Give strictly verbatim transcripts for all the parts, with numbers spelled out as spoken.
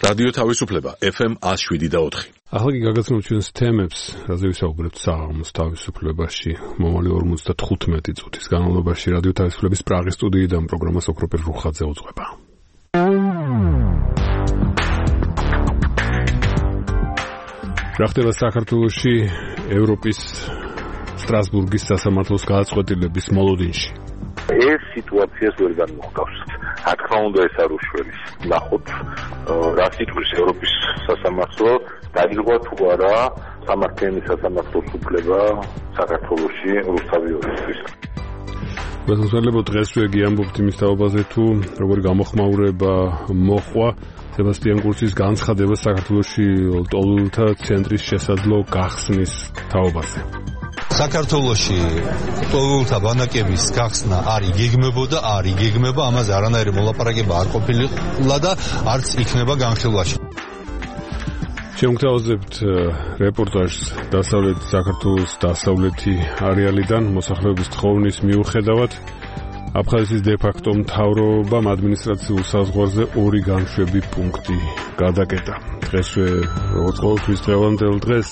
რადიო თავისუფლება ეფ ემ one oh seven და four. ახლა კი გაგაცნობთ ჩვენს თემებს, რაზე ვისაუბრებთ საღამოს თავისუფლებაში. მომავალი ორმოცდათხუთმეტი წუთის განმავლობაში რადიო თავისუფლების პრაღის სტუდიიდან პროგრამას ოქროპერ რუხაძე უძღვება. რა ხდება საქართველოში ევროპის სტრასბურგის სასამართლოს გადაწყვეტილების მოლოდინში? ეს სიტუაციას ვერ განმოხდავს. რა თქმა უნდა, ეს არ უშველის. ნახოთ, რა სიტყვის ევროპის სასამართლო დაირღვა თუ არა სამართლიანი სასამართლოს უფლება საქართველოში რუსთავი ორისთვის. მოსახლეობა დღესვე გიამბობთ იმის თაობაზე თუ როგორი გამოხმაურება მოხვა სებასტიან კურცის განცხადება საქართველოში ლტოლვილთა ცენტრის შესაძლო გახსნის თაობაზე. საქართველოში ლტოლვილთა ბანაკების გახსნა არ იგეგმებოდა, არ იგეგმება, ამაზე არანაირი მოლაპარაკება არ ყოფილა და არც იქნება განხილვაში. შემოგთავაზებთ რეპორტაჟს დასავლეთ საქართველოს დასავლეთი არეალიდან მოსახლეობის თხოვნის მიუხედავად აფხაზეთის დე-ფაქტო მთავრობამ ადმინისტრაციულ საზღვარზე ორი განშვები პუნქტი გადაკეტა. დღესვე როგორც ყოველთვის დღევანდელ დღეს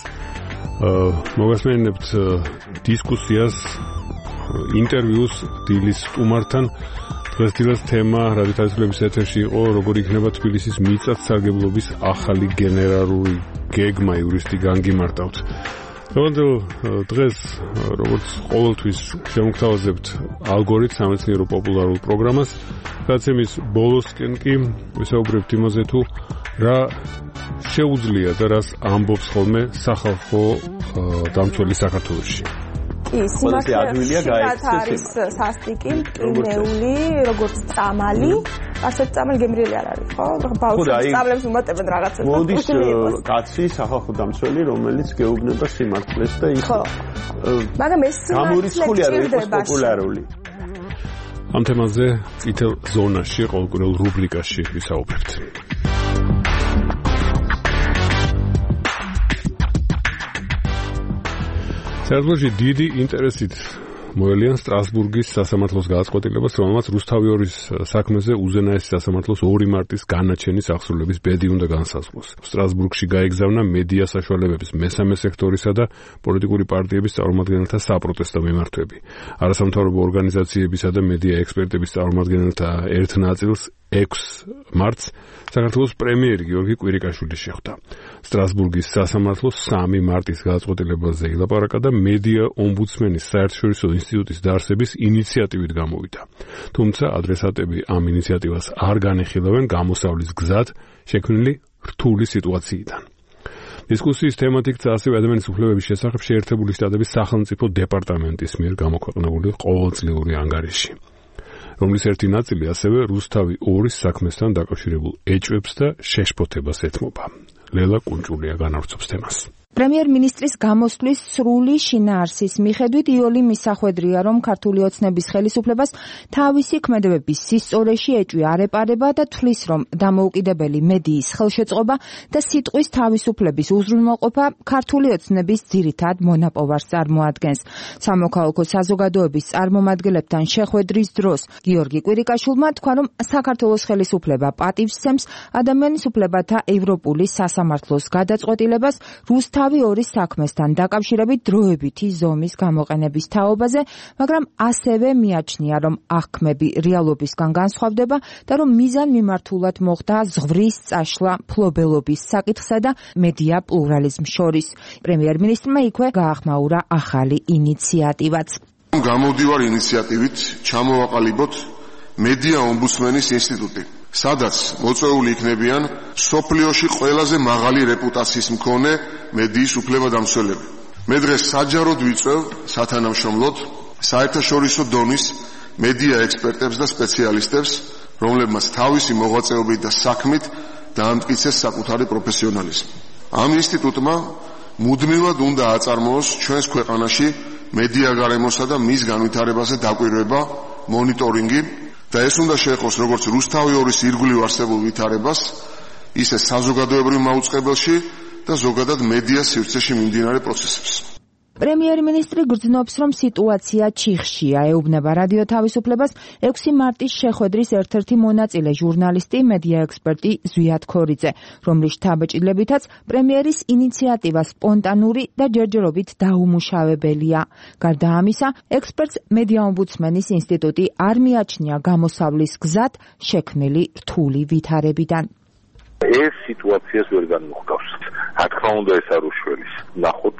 მოგასმენებთ დისკუსიას, ინტერვიუს დილის სტუმართან. დღეს დილას თემა რადიო თავისუფლების ეთერში იყო, როგორ იქნება თბილისის მიწათსარგებლობის ახალი გენერალური გეგმა იურისტი განგიმარტავთ. დღევანდელ დღეს როგორც ყოველთვის შემოგთავაზებთ ალგორითმ სამეცნიერო პოპულარულ პროგრამას, გადაცემის ბოლოსკენ კი ვისაუბრებთ იმაზე თუ რა შეუძლია და რას ამბობს ხოლმე სახალხო დამცველი საქართველოში. სიმართლეა არის სასტიკი, მყინეული, როგორც წამალი, ასე წამალი გემრიელი არ არის, ხო? ბავშვებს წამლებს უმატებენ რაღაცას. მოდის კაცი სახალხო დამცველი, რომელიც გეუბნება სიმართლეს და ის მაგრამ ეს გამორიცხული არ იყოს პოპულარული. ამ თემაზე წითელ ზონაში ყოველკვირეულ რუბრიკაში ვისაუბრებთ. საქართველოში დიდი ინტერესით მოელიან სტრასბურგის სასამართლოს გადაწყვეტილებას, რომელმაც რუსთავი ორის საქმეზე უზენაესი სასამართლოს ორი მარტის განაჩენის აღსრულების ბედი უნდა განსაზღვროს. სტრასბურგში გაეგზავნა მედია საშუალებების მესამე სექტორისა და პოლიტიკური პარტიების წარმომადგენელთა საპროტესტო მიმართვები. არასამთავრობო ორგანიზაციებისა და მედია ექსპერტების წარმომადგენელთა ერთ ნაწილს ექვსი მარტს საქართველოს პრემიერი გიორგი კვირიკაშვილი შეხვდა. სტრასბურგის სასამართლოს სამი მარტის გადაწყვეტილებაზე ილაპარაკა და მედია ომბუდსმენის საერთაშორისო ინსტიტუტის დაარსების ინიციატივით გამოვიდა. თუმცა ადრესატები ამ ინიციატივას არ განიხილავენ გამოსავლის გზად შექმნილი რთული სიტუაციიდან. დისკუსიის თემად იქცა ასევე ადამიანის უფლებების შესახებ შეერთებული შტატების სახელმწიფო დეპარტამენტის მიერ გამოქვეყნებული ყოველწლიური ანგარიში, რომლის ერთი ნაწილი ასევე რუსთავი ორის საქმესთან დაკავშირებულ ეჭვებს და შეშფოთებას ეთმობა. ლელა კუნჭულია განავრცობს თემას. პრემიერ-მინისტრის გამოსვლის სრული შინაარსის მიხედვით იოლი მისახვედრია, რომ ქართული ოცნების ხელისუფლებას თავისი ქმედებების სისწორეში ეჭვი არ ეპარება და თვლის, რომ დამოუკიდებელი მედიის ხელშეწყობა და სიტყვის თავისუფლების უზრუნველყოფა ქართული ოცნების ძირითად მონაპოვარს წარმოადგენს. სამოქალაქო საზოგადოების წარმომადგენლებთან შეხვედრის დროს გიორგი კვირიკაშვილმა თქვა, რომ საქართველოს ხელისუფლება პატივს სცემს ადამიანის უფლებათა ევროპული სასამართლოს გადაწყვეტილებას რუსთავი თავი ორის საქმესთან დაკავშირებით დროებითი ზომის გამოყენების თაობაზე, მაგრამ ასევე მიაჩნია, რომ აღქმები რეალობისგან განსხვავდება და რომ მიზანმიმართულად მოხდა ზღვრის წაშლა ფლობელობის საკითხსა და მედია პლურალიზმს შორის. პრემიერ-მინისტრმა იქვე გაახმაურა ახალი ინიციატივაც. გამოვდივარ ინიციატივით ჩამოვაყალიბოთ მედია ომბუდსმენის ინსტიტუტი, სადაც მოწვეული იქნებიან სოფლიოში ყველაზე მაღალი რეპუტაციის მქონე მედიის უფლებადამცველები. მე დღეს საჯაროდ ვიწევ სათანამშრომლოდ საერთაშორისო დონის მედია ექსპერტებს და სპეციალისტებს, რომლებმაც თავისი მოღვაწეობით და საქმით დაამტკიცეს საკუთარი პროფესიონალიზმი. ამ ინსტიტუტმა მუდმივად უნდა აწარმოოს ჩვენს ქვეყანაში მედია გარემოსა და მის განვითარებაზე დაკვირვება, მონიტორინგი და ეს უნდა შეეხოს როგორც რუსთავი ორის ირგვლივ არსებულ ვითარებას, ისე საზოგადოებრივ მაუწყებელში და ზოგადად მედია სივრცეში მიმდინარე პროცესებს. პრემიერ-მინისტრი გრძნობს, რომ სიტუაცია ჩიხშია, ეუბნება რადიო თავისუფლებას ექვსი მარტის შეხვედრის ერთ-ერთი მონაწილე ჟურნალისტი, მედია ექსპერტი ზვიად ქორიძე, რომლის შთაბეჭდილებითაც პრემიერის ინიციატივა სპონტანური და ჯერჯერობით დაუმუშავებელია. გარდა ამისა, ექსპერტს მედია ომბუდსმენის ინსტიტუტი არ მიაჩნია გამოსავლის გზად შექმნილი რთული ვითარებიდან. ეს სიტუაციას ვერ განმოხგავსთ. რა თქმა უნდა, ეს არ უშველის. ნახოთ,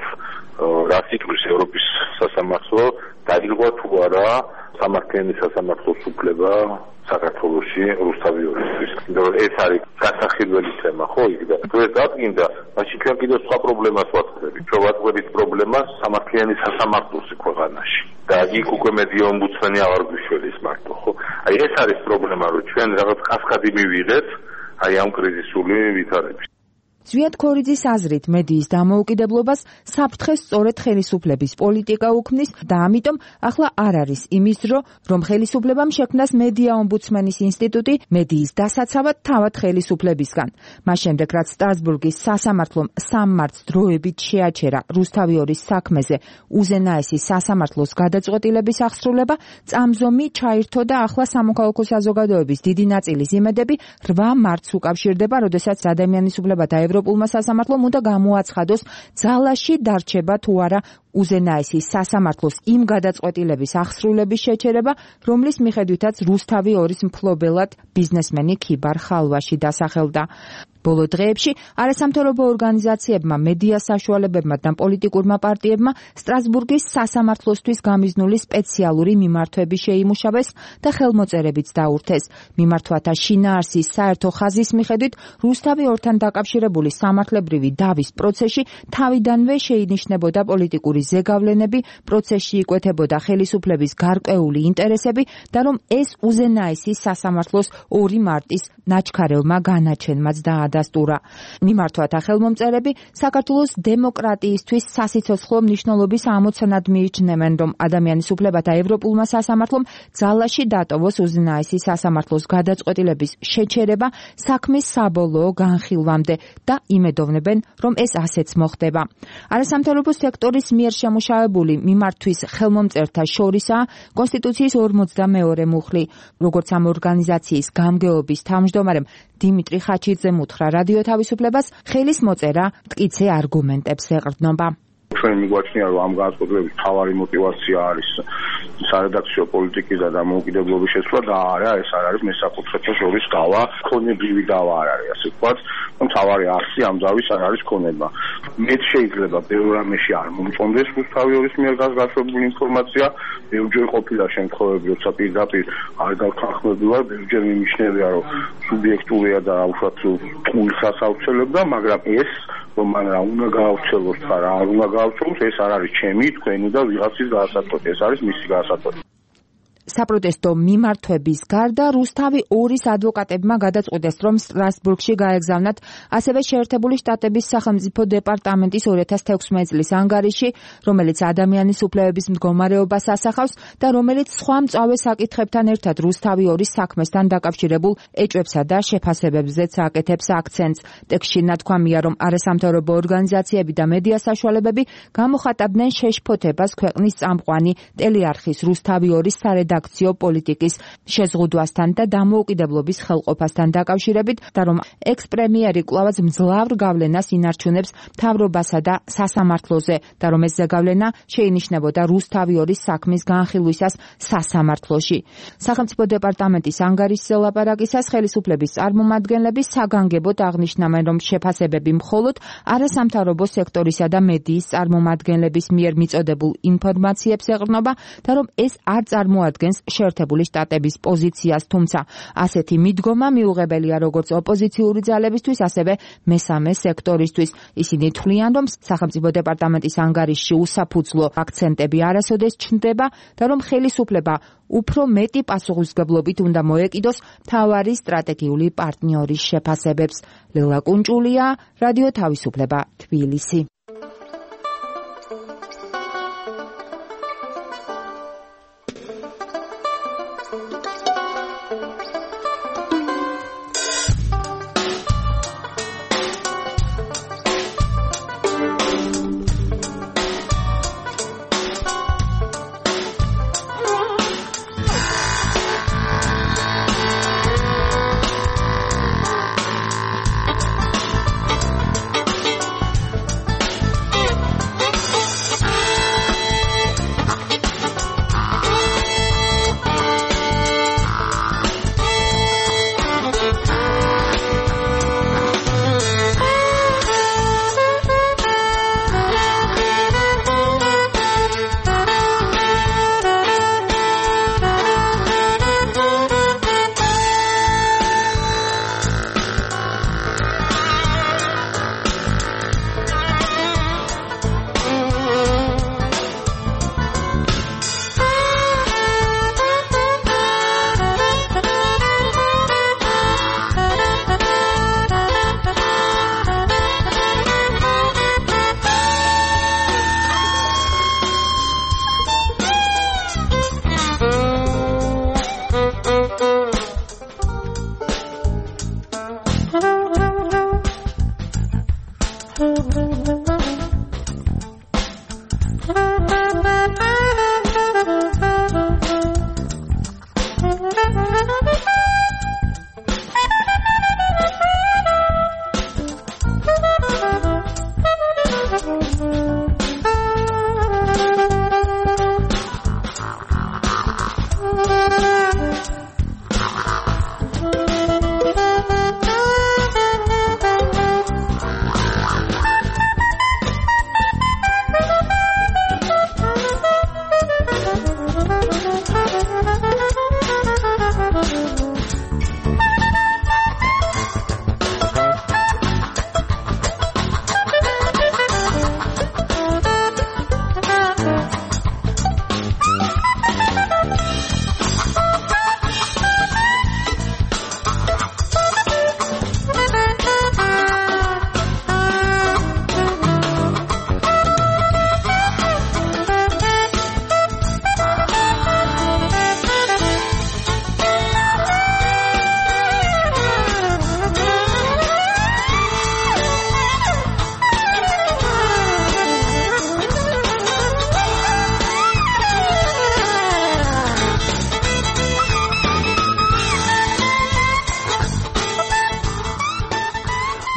რა სიტყვის ევროპის სასამართლო დაირღვა თუ არა სამართლიანი სასამართლოს უფლება საქართველოში რუსთავიორისთვის. ეს არის გასახილველი თემა, ხო, იქ და თუ ეს დადგინდა, მაშინ ჩვენ კიდევ სხვა პრობლემას ვაწყდებით. ჩვენ ვაწყდებით პრობლემას სამართლიანი სასამართლოს ქვეყანაში. და იქ უკვე მედია ომბუდსმენი აღარ გვიშველის მარტო, ხო? აი ეს არის პრობლემა, რომ ჩვენ რაღაც კასკადი მივიღეთ აი ამ კრიზისული ვითარების. ზვიად ქორიძის აზრით, მედიის დამოუკიდებლობას საფრთხეს სწორედ ხელისუფლების პოლიტიკა უქმნის და ამიტომ ახლა არ არის იმის დრო, რომ ხელისუფლებამ შექმნას მედია ომბუდსმენის ინსტიტუტი მედიის დასაცავად თავად ხელისუფლებისგან. მას შემდეგ, რაც სტრასბურგის სასამართლომ სამ მარტს დროებით შეაჩერა რუსთავიორის საქმეზე უზენაესი სასამართლოს გადაწყვეტილების აღსრულება, წამზომი ჩაირთო და ახლა სამოქალაქო საზოგადოების დიდი ნაწილის იმედები რვა მარტს უკავშირდება, როდესაც ადამიანის უფლებათა ევროპულმა სასამართლომ უნდა გამოაცხადოს, ძალაში დარჩება თუ არა უზენაესი სასამართლოს იმ გადაწყვეტილების აღსრულების შეჩერება, რომლის მიხედვითაც რუსთავიორის მფლობელად ბიზნესმენი ქიბარ ხალვაში დასახელდა. ბოლო დღეებში არასამთავრობო ორგანიზაციებმა, მედია საშუალებებმა და პოლიტიკურმა პარტიებმა სტრასბურგის სასამართლოსთვის გამიზნული სპეციალური მიმართვები შეიმუშავეს და ხელმოწერებიც დაურთეს. მიმართვათა შინაარსის საერთო ხაზის მიხედვით რუსთავიორთან დაკავშირებული სამართლებრივი დავის პროცესში თავიდანვე შეინიშნებოდა პოლიტიკური ზეგავლენები, პროცესში იკვეთებოდა ხელისუფლების გარკვეული ინტერესები და რომ ეს უზენაესი სასამართლოს ორი მარტის ნაჩქარევმა განაჩენმაც და დასტურა. მიმართვათა ხელმომწერები საქართველოს დემოკრატიისთვის სასიცოცხლო მნიშვნელობის ამოცანად მიიჩნევენ, რომ ადამიანის უფლებათა ევროპულმა სასამართლომ ძალაში დატოვოს უზენაესი სასამართლოს გადაწყვეტილების შეჩერება საქმის საბოლოო განხილვამდე და იმედოვნებენ, რომ ეს ასეც მოხდება. არასამთავრობო სექტორის მიერ შემუშავებული მიმართვის ხელმომწერთა შორისაა კონსტიტუციის ორმოცდამეორე მუხლი, როგორც ამ ორგანიზაციის გამგეობის თავმჯდომარემ დიმიტრი ხაჩიძემ უთხრა რადიო თავისუფლებას, ხელის მოწერა მტკიცე არგუმენტებს ეყრდნობა. ჩვენ მიგვაჩნია, რომ ამ განწყობილების მთავარი мотиваცია არის სარედაქციო პოლიტიკის და დამოუკიდებლობის შესვლა და არა, ეს არ არის მესაკუთრეთა შორის დავა, ქონებრივი დავა არ არის, ასე ვთქვათ. მთავარი არსი ამ დავის არ არის ქონება. მეც შეიძლება ბევრ რამეში არ მომწონდეს რუსთავიორის მიერ გასაგებული ინფორმაცია, ბევრჯერ ყოფილა შემთხვევები, როცა პირდაპირ არ გავთანხმებულა, ბევრჯერ მიმიშნებია, რომ სუბიექტურია და უშუალოდ ტყუილს ასაუცელებდა, მაგრამ ეს რომ მან რა უნდა გაავრცელოს და რა არ უნდა გაავრცელოს, ეს არ არის ჩემი, თქვენი და ვიღაცის გაასაწყვეტი, ეს არის მისი გაასაწყვეტი. საპროტესტო მიმართვების გარდა რუსთავი ორის ადვოკატებმა გადაწყვიტეს, რომ სტრასბურგში გაეგზავნათ ასევე შეერთებული შტატების სახელმწიფო დეპარტამენტის ორი ათას თექვსმეტი წლის ანგარიში, რომელიც ადამიანის უფლებების მდგომარეობას ასახავს და რომელიც სხვა მწვავე საკითხებთან ერთად რუსთავი ორის საქმესთან დაკავშირებულ ეჭვებსა და შეფასებებზეც აკეთებს აქცენტს. ტექსტში ნათქვამია, რომ არასამთავრობო ორგანიზაციები და მედია საშუალებები გამოხატავდნენ შეშფოთებას ქვეყნის წამყვანი ტელეარხის რუსთავი ორის სარედაქციო პოლიტიკის შეზღუდვასთან და დამოუკიდებლობის ხელყოფასთან დაკავშირებით და რომ ექს-პრემიერი კვლავაც მძლავრ გავლენას ინარჩუნებს მთავრობასა და სასამართლოზე და რომ ეს ზეგავლენა შეინიშნებოდა რუსთავიორის საქმის განხილვისას სასამართლოში. სახელმწიფო დეპარტამენტის ანგარიშზე ლაპარაკისას ხელისუფლების წარმომადგენლები საგანგებოდ აღნიშნავენ, რომ შეფასებები მხოლოდ არასამთავრობო სექტორისა და მედიის წარმომადგენლების მიერ მიწოდებულ ინფორმაციებს ეყრდნობა და რომ ეს არ წარმოადგენს შეერთებული შტატების პოზიციას, თუმცა ასეთი მიდგომა მიუღებელია როგორც ოპოზიციური ძალებისთვის, ასევე მესამე სექტორისთვის. ისინი თვლიან, რომ სახელმწიფო დეპარტამენტის ანგარიშში უსაფუძვლო აქცენტები არასოდეს ჩნდება და რომ ხელისუფლება უფრო მეტი პასუხისმგებლობით უნდა მოეკიდოს მთავარი სტრატეგიული პარტნიორის შეფასებებს. ლელა კუნჭულია, რადიო თავისუფლება, თბილისი.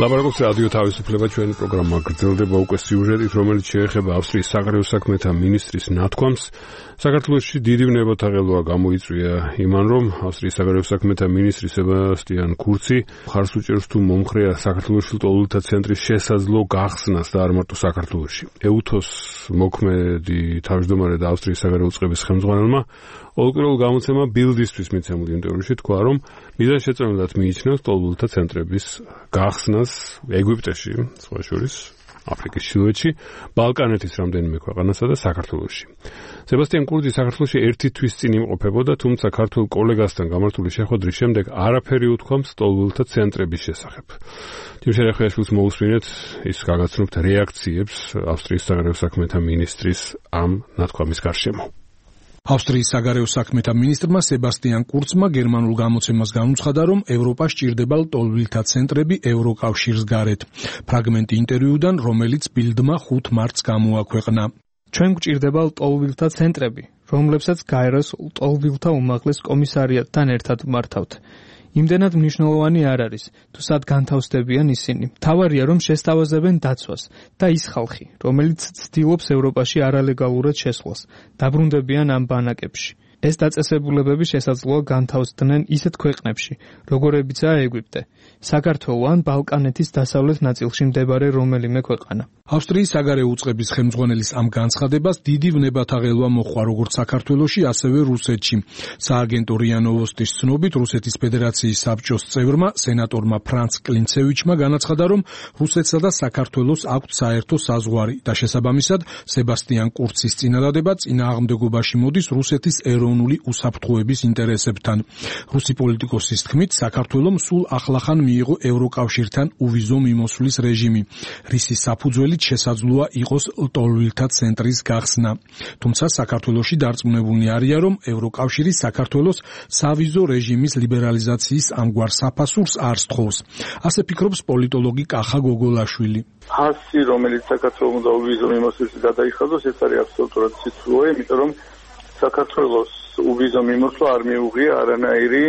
ლაპარაკობს რადიო თავისუფლება, ჩვენი პროგრამა გრძელდება უკვე სიუჟეტით, რომელიც შეეხება ავსტრიის საგარეო საქმეთა მინისტრის ნათქვამს. საქართველოში დიდი ვნებათაღელვა გამოიწვია იმან, რომ ავსტრიის საგარეო საქმეთა მინისტრი სებასტიან კურცი ხარს უჭერს თუ მომხრეა საქართველოში ლტოლვილთა ცენტრის შესაძლო გახსნას და არ მარტო საქართველოში. ეუთოს მოქმედი თავმჯდომარე და ავსტრიის საგარეო წყების ხელმძღვანელმა ოლკრულ გამოცემა ბილდისთვის მიცემულ ინტერვიუში თქვა, რომ მიზანშეწონილად მიიჩნევს ლტოლვილთა ცენტრების გახსნას ეგვიპტეში, სხვა შორის აფრიკის ჩრდილოეთში, ბალკანეთის რამდენიმე ქვეყანასა და საქართველოში. სებასტიან კურცი საქართველოში ერთი თვის წინ იმყოფებოდა, თუმცა ქართულ კოლეგასთან გამართული შეხვედრის შემდეგ არაფერი უთქვამს ლტოლვილთა ცენტრების შესახებ. თიმშენ ახიაშვილს მოусმინეთ, ის გაგაცნობთ რეაქციებს ავსტრიის საგარეო საქმეთა მინისტრის ამ ნათქვამის გარშემო. ავსტრიის საგარეო საქმეთა მინისტრმა სებასტიან კურცმა გერმანულ გამოცემას განუცხადა, რომ ევროპას ჭირდება ლტოლვილთა ცენტრები ევროკავშირის გარეთ. ფრაგმენტი ინტერვიუდან, რომელიც ბილდმა ხუთ მარტს გამოაქვეყნა. ჩვენ გვჭირდება ლტოლვილთა ცენტრები, რომლებსაც გაეროს ლტოლვილთა უმაღლეს კომისარიატთან ერთად მართავთ. იმდენად მნიშვნელოვანი არ არის, თუ სად განთავსდებიან ისინი. მთავარია, რომ შესთავაზებენ დაცვას და ის ხალხი, რომელიც ცდილობს ევროპაში არალეგალურად შესვლას, დაბრუნდებიან ამ ბანაკებში. ეს დაწესებულებები შესაძლოა განთავსდნენ ისეთ ქვეყნებში, როგორებიცაა ეგვიპტე, საქართველო ან ბალკანეთის დასავლეთ ნაწილში მდებარე რომელიმე ქვეყანა. ავსტრიის საგარეო უწყების ხელმძღვანელის ამ განცხადებას დიდი ვნებათაღელვა მოჰყვა როგორც საქართველოში, ასევე რუსეთში. სააგენტო რია ნოვოსტის ცნობით, რუსეთის ფედერაციის საბჭოს წევრმა, სენატორმა ფრანც კლინცევიჩმა განაცხადა, რომ რუსეთსა და საქართველოს აქვთ საერთო საზღვარი და შესაბამისად, სებასტიან კურცის წინადადება წინააღმდეგობაში მოდის რუსეთის ეროვნული უსაფრთხოების ინტერესებთან. რუსი პოლიტიკოსის თქმით, საქართველომ სულ ახლახან მიიღო ევროკავშირთან უვიზო მიმოსვლის რეჟიმი, რისი საფუძველი შესაძლოა იყოს ლტოლვილთა ცენტრის გახსნა. თუმცა საქართველოში დარწმუნებულნი არიან, რომ ევროკავშირი საქართველოს სავიზო რეჟიმის ლიბერალიზაციის ამგვარ საფასურს არ სთხოვს. ასე ფიქრობს პოლიტოლოგი კახა გოგოლაშვილი. ფასი, რომელიც საქართველოს და უვიზო მიმოსვლის გადაიხადოს, ეს არის აბსოლუტურად ციცუა, იმიტომ რომ საქართველოს უვიზო მიმოსვლა არ მიუღია არანაირი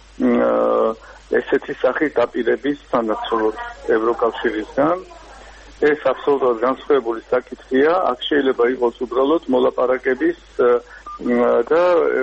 ესეთი სახის დაპირების სანაცვლოდ ევროკავშირისგან. ეს აბსოლუტურად განსხვავებული საკითხია, აქ შეიძლება იყოს უბრალოდ მოლაპარაკების და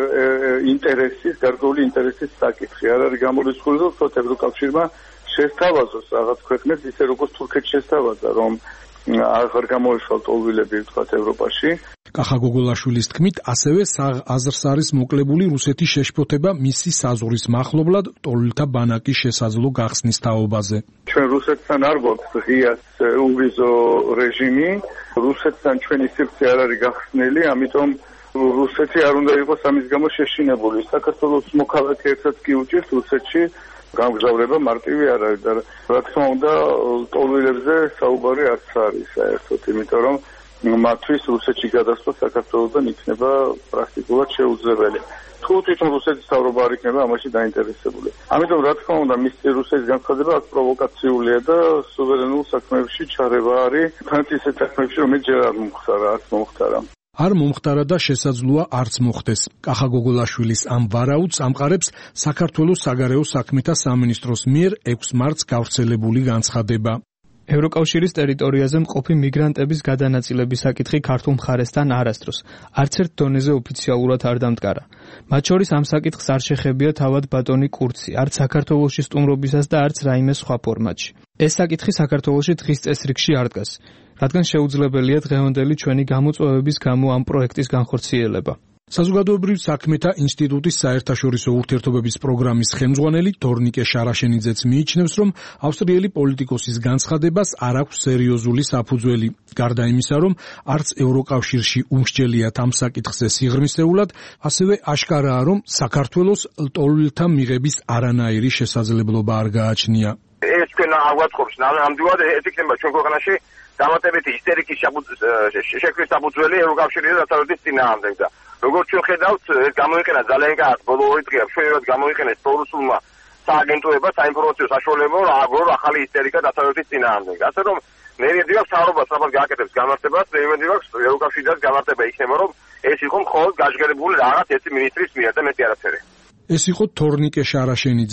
ინტერესის, გარკვეული ინტერესის საკითხი. არ არის გამორიცხული, რომ თქო ევროკავშირმა შესთავაზოს რაღაც ქვეყნებს, ისე როგორც თურქეთს შესთავაზა, რომ აღარ გამოეშვა ლტოლვილები ვთქვათ ევროპაში. კახა გოგოლაშვილის თქმით, ასევე აზრს არის მოკლებული რუსეთის შეშფოთება მისი საზღვრის მახლობლად ლტოლვილთა ბანაკის შესაძლო გახსნის თაობაზე. ჩვენ რუსეთთან არ გვაქვს ღია უვიზო რეჟიმი, რუსეთთან ჩვენი სივრცე არ არის გახსნილი, ამიტომ რუსეთი არ უნდა იყოს ამის გამო შეშინებული. საქართველოს მოქალაქე ერთად კი უჭირთ რუსეთში გამგზავრება მარტივი არ არის და რა თქმა უნდა ლტოლვილებზე საუბარი არც არის საერთოდ, იმიტომ რომ მათთვის რუსეთში გადასვლა საქართველოსთან იქნება პრაქტიკულად შეუძლებელი. თუ თვითონ რუსეთის მთავრობა არ იქნება ამაში დაინტერესებული. ამიტომ რა თქმა უნდა მისი რუსეთის განცხადება აქ პროვოკაციულია და სუვერენულ საქმეებში ჩარევა არის, თან ისეთ საქმეებში, რომელიც ჯერ არ მომხდარა, არც მომხდარა. არ მომხდარა და შესაძლოა არც მოხდეს. კახა გოგოლაშვილის ამ ვარაუდს ამყარებს საქართველოს საგარეო საქმეთა სამინისტროს მიერ ექვს მარტს გავრცელებული განცხადება. ევროკავშირის ტერიტორიაზე მყოფი მიგრანტების გადანაწილების საკითხი ქართულ მხარესთან არასდროს არც ერთ დონეზე ოფიციალურად არ დამტკარა. მათ შორის ამ საკითხს არ შეხებია თავად ბატონი კურცი, არც საქართველოში სტუმრობისას და არც რაიმე სხვა ფორმატში. ეს საკითხი საქართველოში დღის წესრიგში არ დგას, რადგან შეუძლებელია დღევანდელი ჩვენი გამოწვევების გამო ამ პროექტის განხორციელება. საზოგადოებრივ საქმეთა ინსტიტუტის საერთაშორისო ურთიერთობების პროგრამის ხელმძღვანელი თორნიკე შარაშენიძეც მიიჩნევს, რომ ავსტრიელი პოლიტიკოსის განცხადებას არ აქვს სერიოზული საფუძველი. გარდა იმისა, რომ არც ევროკავშირში უმსჯელიათ ამ საკითხზე სიღრმისეულად, ასევე აშკარაა, რომ საქართველოს ლტოლვილთა მიღების არანაირი შესაძლებლობა არ გააჩნია. ეს ჩვენ არ ვაწყობს, ნამდვილად ეს იქნება ჩვენ ქვეყანაში დამატებითი ისტერიკის შექმნის საფუძველი ევროკავშირის დასავლეთის წინააღმდეგ და როგორც ჩვენ ხედავთ, ეს გამოიყენა ძალიან კარგ ბოლო ორი დღეა, ჩვენებად გამოიყენეს პრორუსულმა სააგენტოებმა საინფორმაციო საშუალებო აგროვ ახალი ისტერიკა დასავლეთის წინააღმდეგ. ასე რომ მე იმედი მაქვს მთავრობას სწრაფად გააკეთებს გამართებას, მე იმედი მაქვს ევროკავშირის გამართება იქნება, რომ ეს იყო მხოლოდ გაჟღერებული რაღაც ერთი მინისტრის მიერ და მეტი არაფერი. ეს იყო თორნიკე შარაშენიძე.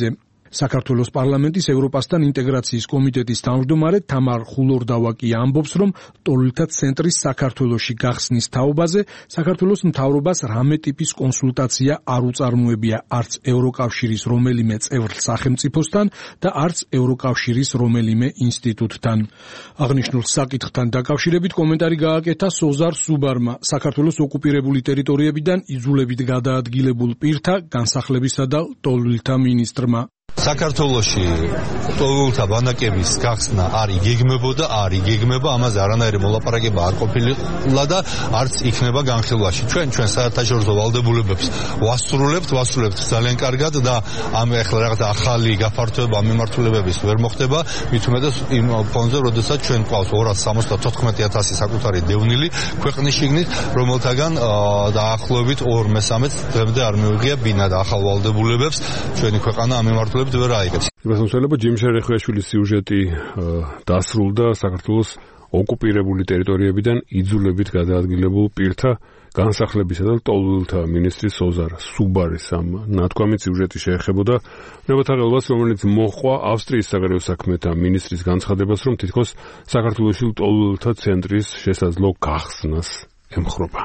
საქართველოს პარლამენტის ევროპასთან ინტეგრაციის კომიტეტის თავმჯდომარე თამარ ხულორდავაკი ამბობს, რომ ტოლვილთა ცენტრის საქართველოში გახსნის თაობაზე საქართველოს მთავრობას რამე ტიპის კონსულტაცია არ უწარმოებია არც ევროკავშირის რომელიმე წევრ სახელმწიფოსთან და არც ევროკავშირის რომელიმე ინსტიტუტთან. აღნიშნულ საკითხთან დაკავშირებით კომენტარი გააკეთა სოზარ სუბარმა, საქართველოს ოკუპირებული ტერიტორიებიდან იძულებით გადაადგილებულ პირთა განსახლებისა და ტოლვილთა მინისტრმა. საქართველოში ტოლვილთა ბანაკების გახსნა არ იგეგმებოდა, არ იგეგმება, ამაზე არანაირი მოლაპარაკება არ ყოფილა და არც იქნება განხილვაში. ჩვენ ჩვენ საერთაშორისო ვალდებულებებს ვასრულებთ, ვასრულებთ ძალიან კარგად და ამ ახლა რაღაც ახალი გაფართოება მიმართულებების ვერ მოხდება, მით უმეტეს იმ ფონზე, როდესაც ჩვენ გვყავს ორას სამოცდათოთხმეტი ათასი საკუთარი დევნილი ქვეყნის შიგნით, რომელთაგან დაახლოებით ორ მესამედს დღემდე არ მივიღია ბინა და ახალ ვალდებულებებს ჩვენი ქვეყანა ამ მიმართულებებით ვერ აიგებს. გასამშველება ჯიმ შერეხიაშვილის სიუჟეტი დასრულდა საქართველოს ოკუპირებული ტერიტორიებიდან იძულებით გადაადგილებულ პირთა განსახლებისა და ტოლვილთა მინისტრის სოზარ სუბარის ამ ნათქვამით სიუჟეტი შეეხებოდა ნებათაღელვას, რომელიც მოჰყვა ავსტრიის საგარეო საქმეთა მინისტრის განცხადებას, რომ თითქოს საქართველოში ტოლვილთა ცენტრის შესაძლო გახსნას ემხრობა.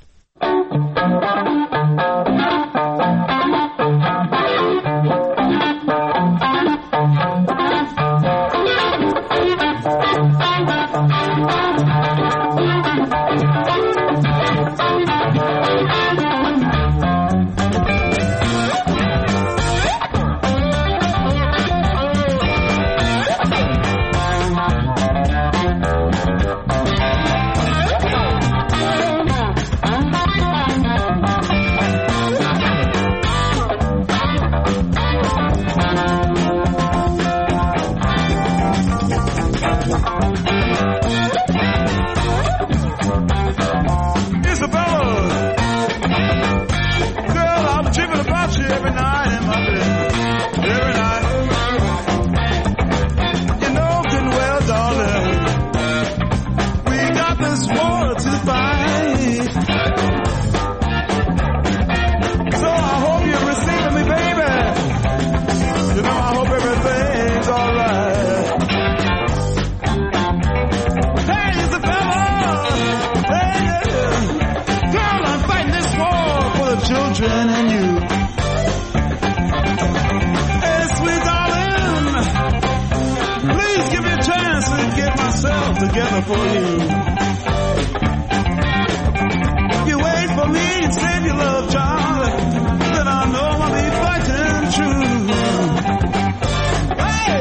Together for you. If you wait for me and save your love, child, then I know I'll be fighting true. Hey!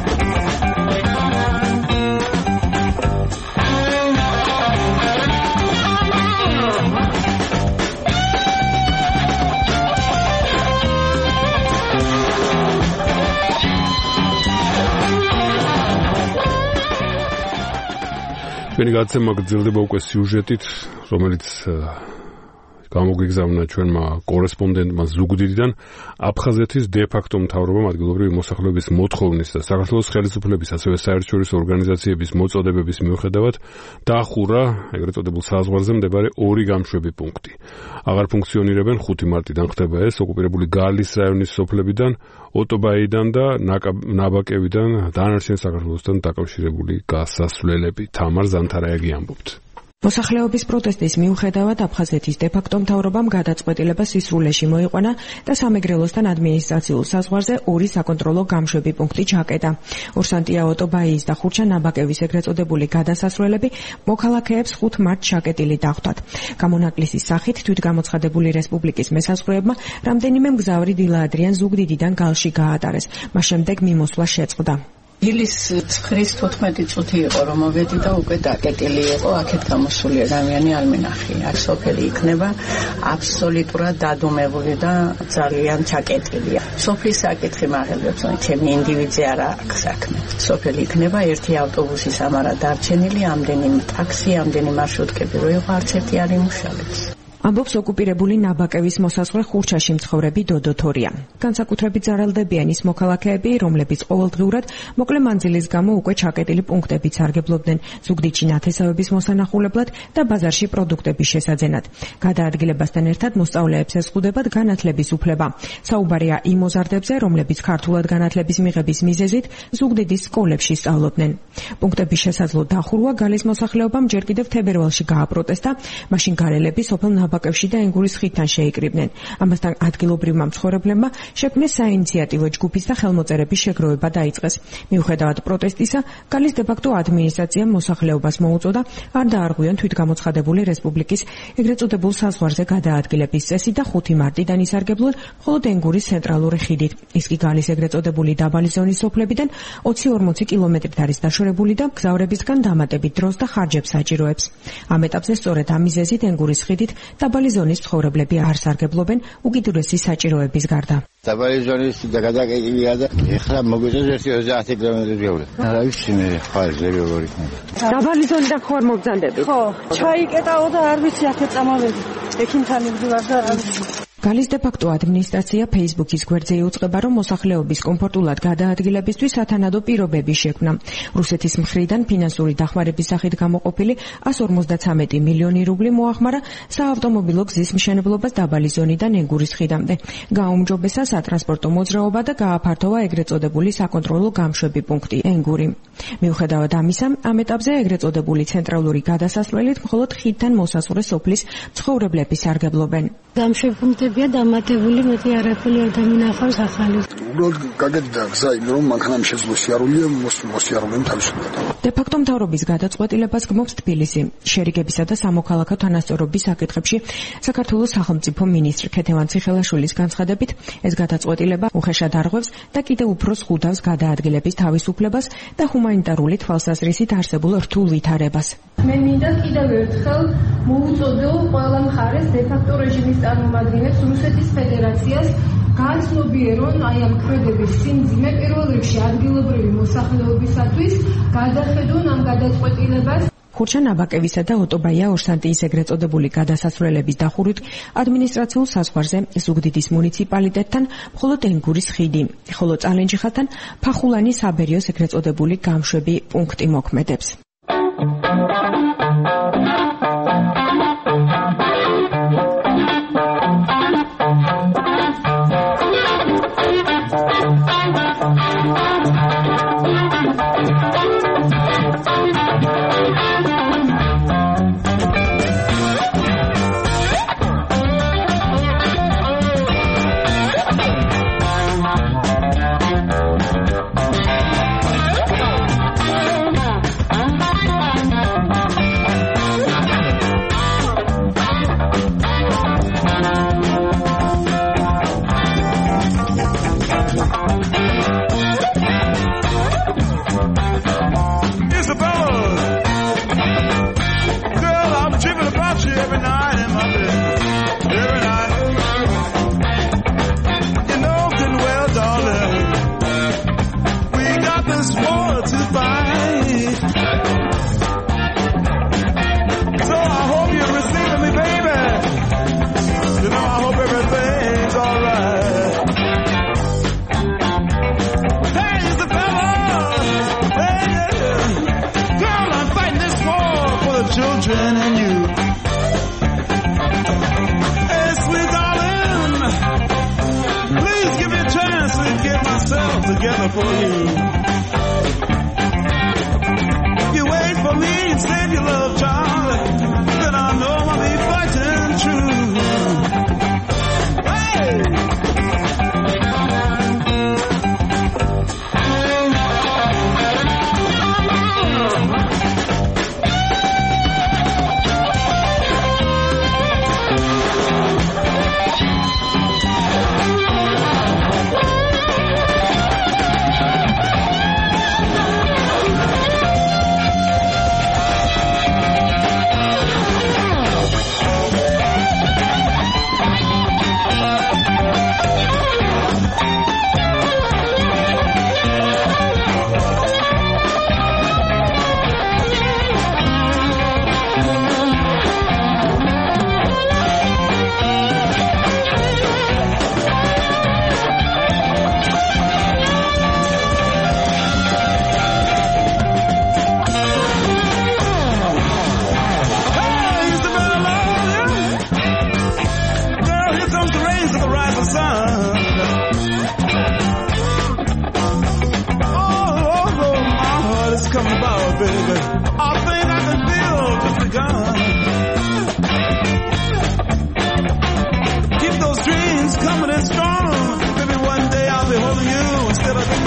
ჩვენი გადაცემა გრძელდება უკვე სიუჟეტით, რომელიც გამოგვიგზავნა ჩვენმა კორესპონდენტმა ზუგდიდიდან. აფხაზეთის დე-ფაქტო მთავრობამ ადგილობრივი მოსახლეობის მოთხოვნის და საქართველოს ხელისუფლების ასევე საერთაშორისო ორგანიზაციების მოწოდებების მიუხედავად დაახურა ეგრეთ წოდებულ საზღვარზე მდებარე ორი გამშვები პუნქტი. აღარ ფუნქციონირებენ ხუთი მარტიდან ხდება ეს ოკუპირებული გალის რაიონის სოფლებიდან, ოტობაიდან და ნაბაკევიდან დანარჩენ საქართველოსთან დაკავშირებული გასასვლელები. თამარ ზანთარაიაგი ამბობთ. მოსახლეობის პროტესტის მიუხედავად აფხაზეთის დე-ფაქტო მთავრობამ გადაწყვეტილება სისრულეში მოიყვანა და სამეგრელოსთან ადმინისტრაციულ საზღვარზე ორი საკონტროლო გამშვები პუნქტი ჩაკეტა. ორსანტია ოტობაიის და ხურჩა ნაბაკევის ეგრეთ წოდებული გადასასვლელები მოქალაქეებს ხუთ მარტს ჩაკეტილი დახვდათ. გამონაკლისის სახით თვითგამოცხადებული რესპუბლიკის მესაზღვრეებმა რამდენიმე მგზავრი დილა ადრიან ზუგდიდიდან გალში გაატარეს. მას შემდეგ მიმოსვლა შეწყდა. დილის ცხრის თოთხმეტი წუთი იყო, რომ მოვედი და უკვე დაკეტილი იყო, აქეთ გამოსული ადამიანი არ მინახია. აქ სოფელი იქნება აბსოლუტურად დადუმებული და ძალიან ჩაკეტილია. სოფლის საკითხი მაღლებს, ჩემი ინდივიდზე არ აქვს საქმე. სოფელი იქნება ერთი ავტობუსის ამარა დარჩენილი, ამდენი ტაქსი, ამდენი მარშრუტკები რო იყო, არც ერთი არ იმუშავებს. ამბობს ოკუპირებული ნაბაკევის მოსაზღვრე ხურჩაში მცხოვრები დოდო თორია. განსაკუთრებით ზარალდებიან ის მოქალაქეები, რომლებიც ყოველდღიურად მოკლე მანძილის გამო უკვე ჩაკეტილი პუნქტებით სარგებლობდნენ ზუგდიდში ნათესავების მოსანახულებლად და ბაზარში პროდუქტების შესაძენად. გადაადგილებასთან ერთად მოსწავლეებს ეზღუდებათ განათლების უფლება. საუბარია იმ მოზარდებზე, რომლებიც ქართულად განათლების მიღების მიზეზით ზუგდიდის სკოლებში სწავლობდნენ. პუნქტების შესაძლო დახურვა გალის მოსახლეობამ ჯერ კიდევ თებერვალში გააპროტესტა, მაშინ გარელები სოფელ ნაბაკევში და ენგურის ხიდთან შეიკრიბნენ. ამასთან ადგილობრივმა მცხოვრებლებმა შექმნეს საინიციატივო ჯგუფის და ხელმოწერების შეგროვება დაიწყეს. მიუხედავად პროტესტისა, გალის დე-ფაქტო ადმინისტრაციამ მოსახლეობას მოუწოდა არ დაარღვიონ თვითგამოცხადებული რესპუბლიკის ეგრეთ წოდებულ საზღვარზე გადაადგილების წესი და ხუთი მარტიდან ისარგებლონ მხოლოდ ენგურის ცენტრალური ხიდით. ის კი გალის ეგრეთ წოდებული დაბალი ზონის სოფლებიდან ოცი ორმოცი კილომეტრით არის დაშორებული და გზავრებისგან დამატებით დროს და ხარჯებს საჭიროებს. ამ ეტაპზე სწორედ ამ მიზეზით ენგურის ხიდით დაბალი ზონის ცხოვრებლები არ სარგებლობენ უკიდურესი საჭიროების გარდა. დაბალი ზონის გადაკეთებია და ეხლა მოგვიწევს ერთი ოცდაათი კილომეტრი გეუბნები. რა ვიცი მე ხარჯები როგორი იქნება. დაბალი ზონიდან ხوار მოგზანდებით? ხო, ჩაიკეტაო და არ ვიცი აქეთ წამოვედი. ექიმთან მივდივარ და არ ვიცი. გალის დე-ფაქტო ადმინისტრაცია Facebook-ის გვერდზე იუწყება, რომ მოსახლეობის კომფორტულად გადაადგილებისთვის სათანადო პირობები შექმნა. რუსეთის მხრიდან ფინანსური დახმარების სახით გამოყოფილი εκατს ორმოცდათვრამეტი მილიონი რუბლი მოახმარა საავტომობილო გზის მშენებლობას დაბალი ზონიდან ენგურის ხიდამდე. გააუმჯობესა სატრანსპორტო მოძრაობა და გააფართოვა ეგრეთ წოდებული საკონტროლო გამშვები პუნქტი ენგური. მიუხედავად ამისა, ამ ეტაპზე ეგრეთ წოდებული ცენტრალური გადასასვლელით მხოლოდ ხიდთან მოსაზღვრე სოფლის მცხოვრებლები სარგებლობენ. გამშვები პუნქტებია დამატებული, მეტი არაფერი არ დამინახავს ახალი. უბრალოდ გაგეთდა გზა, იმ რომ მანქანამ შეძლო სიარულია, მოსიარულემ თავისუფლად. დე-ფაქტო მთავრობის გადაწყვეტილებას გმობს თბილისი. შერიგებისა და სამოქალაქო თანასწორობის საკითხებში საქართველოს სახელმწიფო მინისტრი ქეთევან ციხელაშვილის განცხადებით, ეს გადაწყვეტილება უხეშად არღვევს და კიდევ უფრო ზღუდავს გადაადგილების თავისუფლებას და ჰუმანიტარული თვალსაზრისით არსებულ რთულ ვითარებას. მე მინდა კიდევ ერთხელ მოუწოდო ყველა მხარეს დე-ფაქტო რეჟიმის წარმომადგენლებს რუსეთის ფედერაციას განცნობიერონ აი ამ ქმედების სიმძიმე პირველ რიგში ადგილობრივი მოსახლეობისათვის გადახედონ ამ გადაწყვეტილებას. ხურჩა ნაბაკევისა და ოტობაია ორსანტიის ეგრეთ წოდებული გადასასვლელების დახურვით ადმინისტრაციულ საზღვარზე ზუგდიდის მუნიციპალიტეტთან მხოლოდ ენგურის ხიდი, ხოლო წალენჯიხალთან ფახულანის საბერიოს ეგრეთ წოდებული გამშვები პუნქტი მოქმედებს. Together for you. If you wait for me and save your love, child, then I know I'll be fighting true. Hey!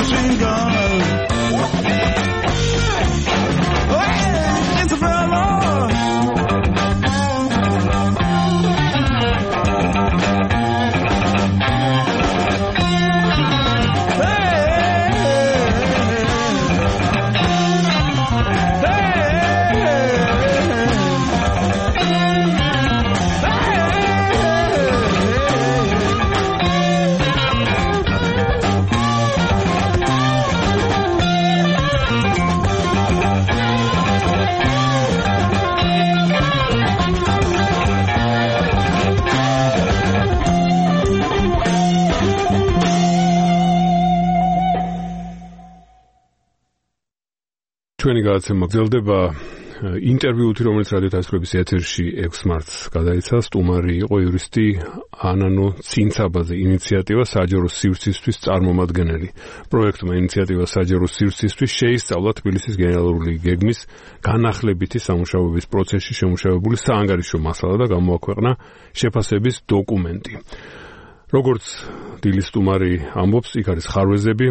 machine gun. Hey, it's a fellow. ჩვენი გადაცემა გრძელდება ინტერვიუთი, რომელიც რადიო თასრობის ეთერში ექვს მარტს გადაიცა. სტუმარი იყო იურისტი ანანო ცინცაბაძე. ინიციატივა საჯარო სივრცისთვის წარმომადგენელი. პროექტმა ინიციატივა საჯარო სივრცისთვის შეისწავლა თბილისის გენერალური გეგმის განახლებითი სამუშაოების პროცესში შემუშავებული საანგარიშო მასალა და გამოაქვეყნა შეფასების დოკუმენტი. როგორც დილის სტუმარი ამბობს, იქ არის ხარვეზები,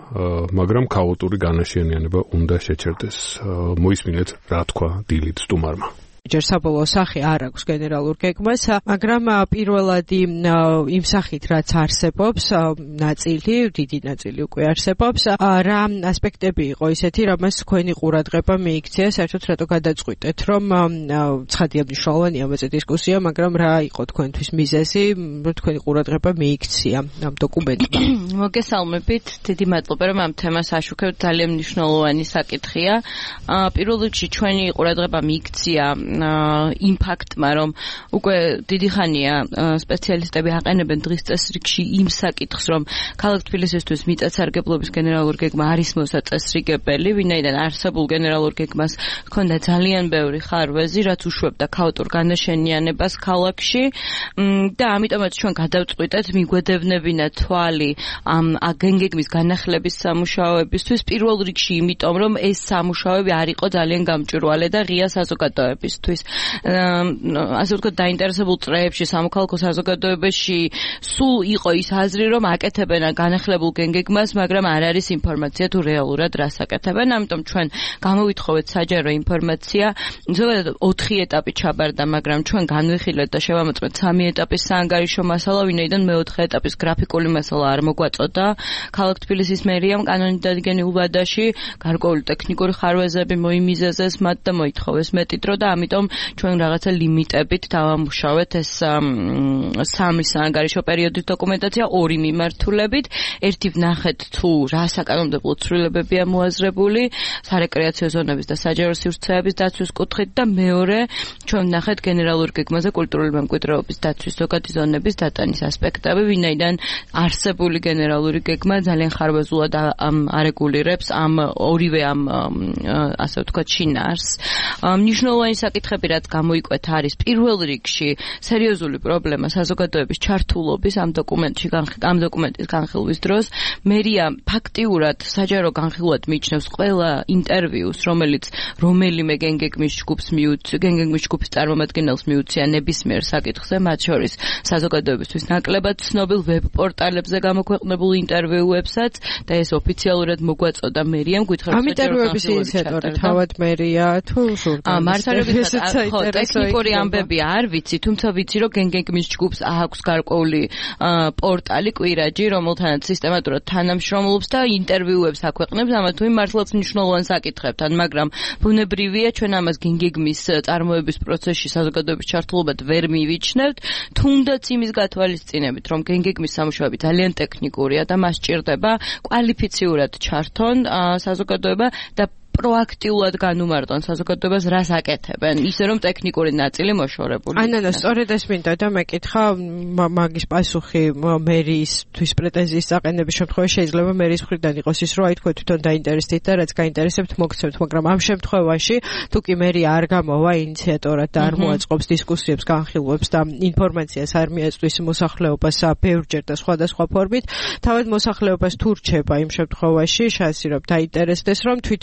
მაგრამ ქაოტური განაშენიანება უნდა შეჩერდეს. მოისმინეთ, რა თქვა დილით სტუმარმა. ჯერ საბოლოო სახე არ აქვს გენერალურ გეგმას, მაგრამ პირველად იმ სახით რაც არსებობს, ნაწილი, დიდი ნაწილი უკვე არსებობს, რა ასპექტები იყო ისეთი, რამაც თქვენი ყურადღება მიიქცია, საერთოდ რატო გადაწყვიტეთ, რომ ცხადია მნიშვნელოვანია ამაზე დისკუსია, მაგრამ რა იყო თქვენთვის მიზეზი, რომ თქვენი ყურადღება მიიქცია ამ დოკუმენტმა? მოგესალმებით, დიდი მადლობა, რომ ამ თემას აშუქებთ, ძალიან მნიშვნელოვანი საკითხია. პირველ რიგში ჩვენი ყურადღება მიიქცია იმ ფაქტმა, რომ უკვე დიდი ხანია სპეციალისტები აყენებენ დღის წესრიგში იმ საკითხს, რომ ქალაქ თბილისისთვის მიწათსარგებლობის გენერალურ გეგმა არის მოსაწესრიგებელი, ვინაიდან არსებულ გენერალურ გეგმას ჰქონდა ძალიან ბევრი ხარვეზი, რაც უშვებდა ქაოტურ განაშენიანებას ქალაქში და ამიტომაც ჩვენ გადავწყვიტეთ მიგვედევნებინა თვალი ამ გეგმის განახლების სამუშაოებისთვის, პირველ რიგში იმიტომ, რომ ეს სამუშაოები არ იყო ძალიან გამჭვირვალე და ღია საზოგადოებისთვის. ასე ვთქვათ, დაინტერესებულ წრეებში, სამოქალაქო საზოგადოებაში სულ იყო ის აზრი, რომ აკეთებენ განახლებულ გეგმას, მაგრამ არ არის ინფორმაცია თუ რეალურად რას აკეთებენ. ამიტომ ჩვენ გამოვითხოვეთ საჯარო ინფორმაცია. ზოგადად ოთხი ეტაპი ჩაბარდა, მაგრამ ჩვენ განვიხილეთ და შევამოწმეთ სამი ეტაპის საანგარიშო მასალა, ვინაიდან მეოთხე ეტაპის გრაფიკული მასალა არ მოგვაწოდა. ქალაქ თბილისის მერიამ კანონით დადგენილ ვადაში გარკვეული ტექნიკური ხარვეზები მოიმიზეზეს მათ და მოითხოვეს მეტი დრო და ამიტომ ჩვენ რაღაცა ლიმიტებით დავამუშავეთ ეს სამი საანგარიშო პერიოდის დოკუმენტაცია ორი მიმართულებით. ერთი ვნახეთ თუ რა საკანონმდებლო ცვლილებებია მოაზრებული სარეკრეაციო ზონების და საჯარო სივრცეების დაცვის კუთხით და მეორე ჩვენ ვნახეთ გენერალურ გეგმაზე კულტურული მემკვიდრეობის დაცვის ზოგადი ზონების დატანის ასპექტები, ვინაიდან არსებული გენერალური გეგმა ძალიან ხარვეზულად არეგულირებს ამ ორივე ამ ასე ვთქვათ შინაარსს. მნიშვნელოვანი საკითხები რაც გამოიკვეთა არის პირველ რიგში სერიოზული პრობლემა საზოგადოების ჩართულობის ამ დოკუმენტში ამ დოკუმენტის განხილვის დროს. მერია ფაქტიურად საჯარო განხილვად მიიჩნევს ყველა ინტერვიუს, რომელიც რომელიმე გენგეგმის ჯგუფს მიუწია, გენგეგმის ჯგუფის წარმომადგენელს მიუწია ნებისმიერ საკითხზე, მათ შორის საზოგადოებისთვის ნაკლებად ცნობილ ვებ პორტალებზე გამოქვეყნებულ ინტერვიუებსაც და ეს ოფიციალურად მოგვაწოდა მერიამ გითხრათ ამ ინტერვიუების ინიციატორი თავად მერია თუ მართალობითაც ხო ტექნიკური ამბები არ ვიცი, თუმცა ვიცი რომ გენგეგმის ჯგუფს აქვს გარკვეული პორტალი კვირაჯი, რომელთანაც სისტემატურად თანამშრომლობს და ინტერვიუებს აქვეყნებს ამა თუ იმ მართლაც მნიშვნელოვან საკითხებთან, მაგრამ ბუნებრივია ჩვენ ამას გენგეგმის წარმოების პროცესში საზოგადოების ჩართულობად ვერ მივიჩნევთ, თუნდაც იმის გათვალისწინებით, რომ გენგეგმის სამუშაოები ძალიან ტექნიკურია და მას სჭირდება კვალიფიციურად ჩართონ საზოგადოება და პროაქტიულად განუმარტონ საზოგადოებას რას აკეთებენ, ისე რომ ტექნიკური ნაწილი მოშორებული. ანანო, სწორედ ეს მინდა და მეკითხა მაგის პასუხი მერისთვის პრეტენზიის საყენების შემთხვევაში შეიძლება მერის მხრიდან იყოს ის, რომ აი თქვენ თვითონ დაინტერესდით და რაც გაინტერესებთ მოგცემთ, მაგრამ ამ შემთხვევაში თუ კი მერი არ გამოვა ინიციატორად და არ მოაწყობს დისკუსიებს, განხილვებს და ინფორმაციას არ მიაწვის მოსახლეობას ბევრჯერ და სხვადასხვა ფორმით, თავად მოსახლეობას თუ რჩება იმ შემთხვევაში, შეასრულებ დაინტერესდეს, რომ თვითონ გამო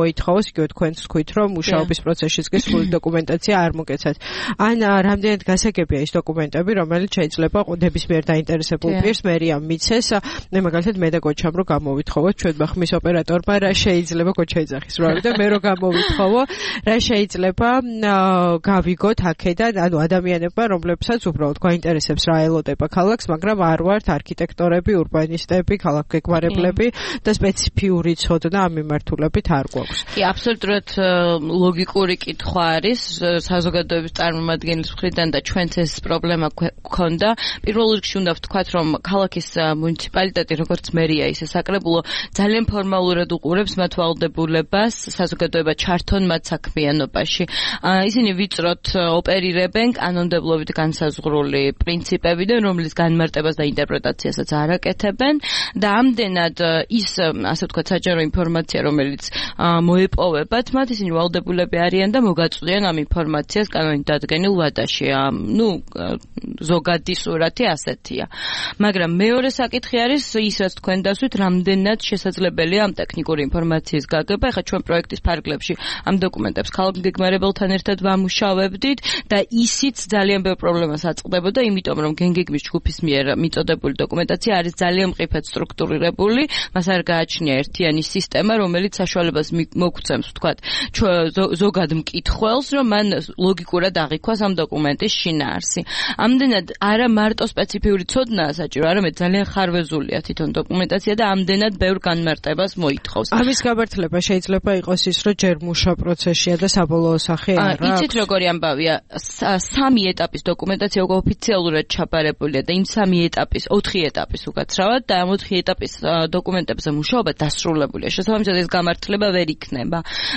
მოითხოვოს, იგივე თქვენც თქვით, რომ მუშაობის პროცესშიც კი სრული დოკუმენტაცია არ მოგეცათ. ან რამდენად გასაგებია ის დოკუმენტები, რომელიც შეიძლება ნებისმიერ დაინტერესებულ პირს მერია მიცეს. მე მაგალითად მე და გოჩამ რო გამოვითხოვოთ, ჩვენ ხმის ოპერატორმა რა შეიძლება გოჩა იძახის რა და მე რო გამოვითხოვო, რა შეიძლება გავიგოთ აქედან, ანუ ადამიანებმა, რომლებსაც უბრალოდ გვაინტერესებს რა ელოდება ქალაქს, მაგრამ არ ვართ არქიტექტორები, ურბანისტები, ქალაქგეგმარებლები და სპეციფიური ცოდნა ამ მიმართულებით არ გვაქვს. კი, აბსოლუტურად ლოგიკური კითხვა არის საზოგადოების წარმომადგენლის მხრიდან და ჩვენც ეს პრობლემა გვქონდა. პირველ რიგში უნდა ვთქვათ, რომ ქალაქის მუნიციპალიტეტი, როგორც მერია, ისე საკრებულო ძალიან ფორმალურად უყურებს მათ ვალდებულებას საზოგადოება ჩართონ მათ საქმიანობაში. ისინი ვიწროთ ოპერირებენ კანონმდებლობით განსაზღვრული პრინციპებიდან, რომლის განმარტებას და ინტერპრეტაციასაც არ აკეთებენ და ამდენად ის, ასე ვთქვათ, საჯარო ინფორმაცია, რომელიც მოეპოვებათ, მათ ისინი ვალდებულები არიან და მოგაწვდიან ამ ინფორმაციას კანონით დადგენილ ვადაში. ნუ ზოგადი სურათი ასეთია. მაგრამ მეორე საკითხი არის ის, რაც თქვენ დასვით, რამდენად შესაძლებელია ამ ტექნიკური ინფორმაციის გაგება. ეხლა ჩვენ პროექტის ფარგლებში ამ დოკუმენტებს ქალაქგეგმარებელთან ერთად ვამუშავებდით და ისიც ძალიან ბევრ პრობლემას აწყდებოდა, იმიტომ რომ გენგეგმის ჯგუფის მიერ მიწოდებული დოკუმენტაცია არის ძალიან მყიფედ სტრუქტურირებული, მას არ გააჩნია ერთიანი სისტემა, რომელიც საშუალებას მოგცემს, ვთქვათ, ზოგად მკითხველს, რომ მან ლოგიკურად აღიქვას ამ დოკუმენტის შინაარსი. ამდენად არა მარტო სპეციფიური ცოდნაა საჭირო, არამედ ძალიან ხარვეზულია თვითონ დოკუმენტაცია და ამდენად ბევრ განმარტებას მოითხოვს. ამის გამართლება შეიძლება იყოს ის, რომ ჯერ მუშა პროცესია და საბოლოო სახე არ აქვს. იცით როგორი ამბავია, სამი ეტაპის დოკუმენტაცია უკვე ოფიციალურად ჩაბარებულია და იმ სამი ეტაპის, ოთხი ეტაპის უკაცრავად და ამ ოთხი ეტაპის დოკუმენტებზე მუშაობა დასრულებულია. შესაბამისად ეს გამართლება ვერ იქნება.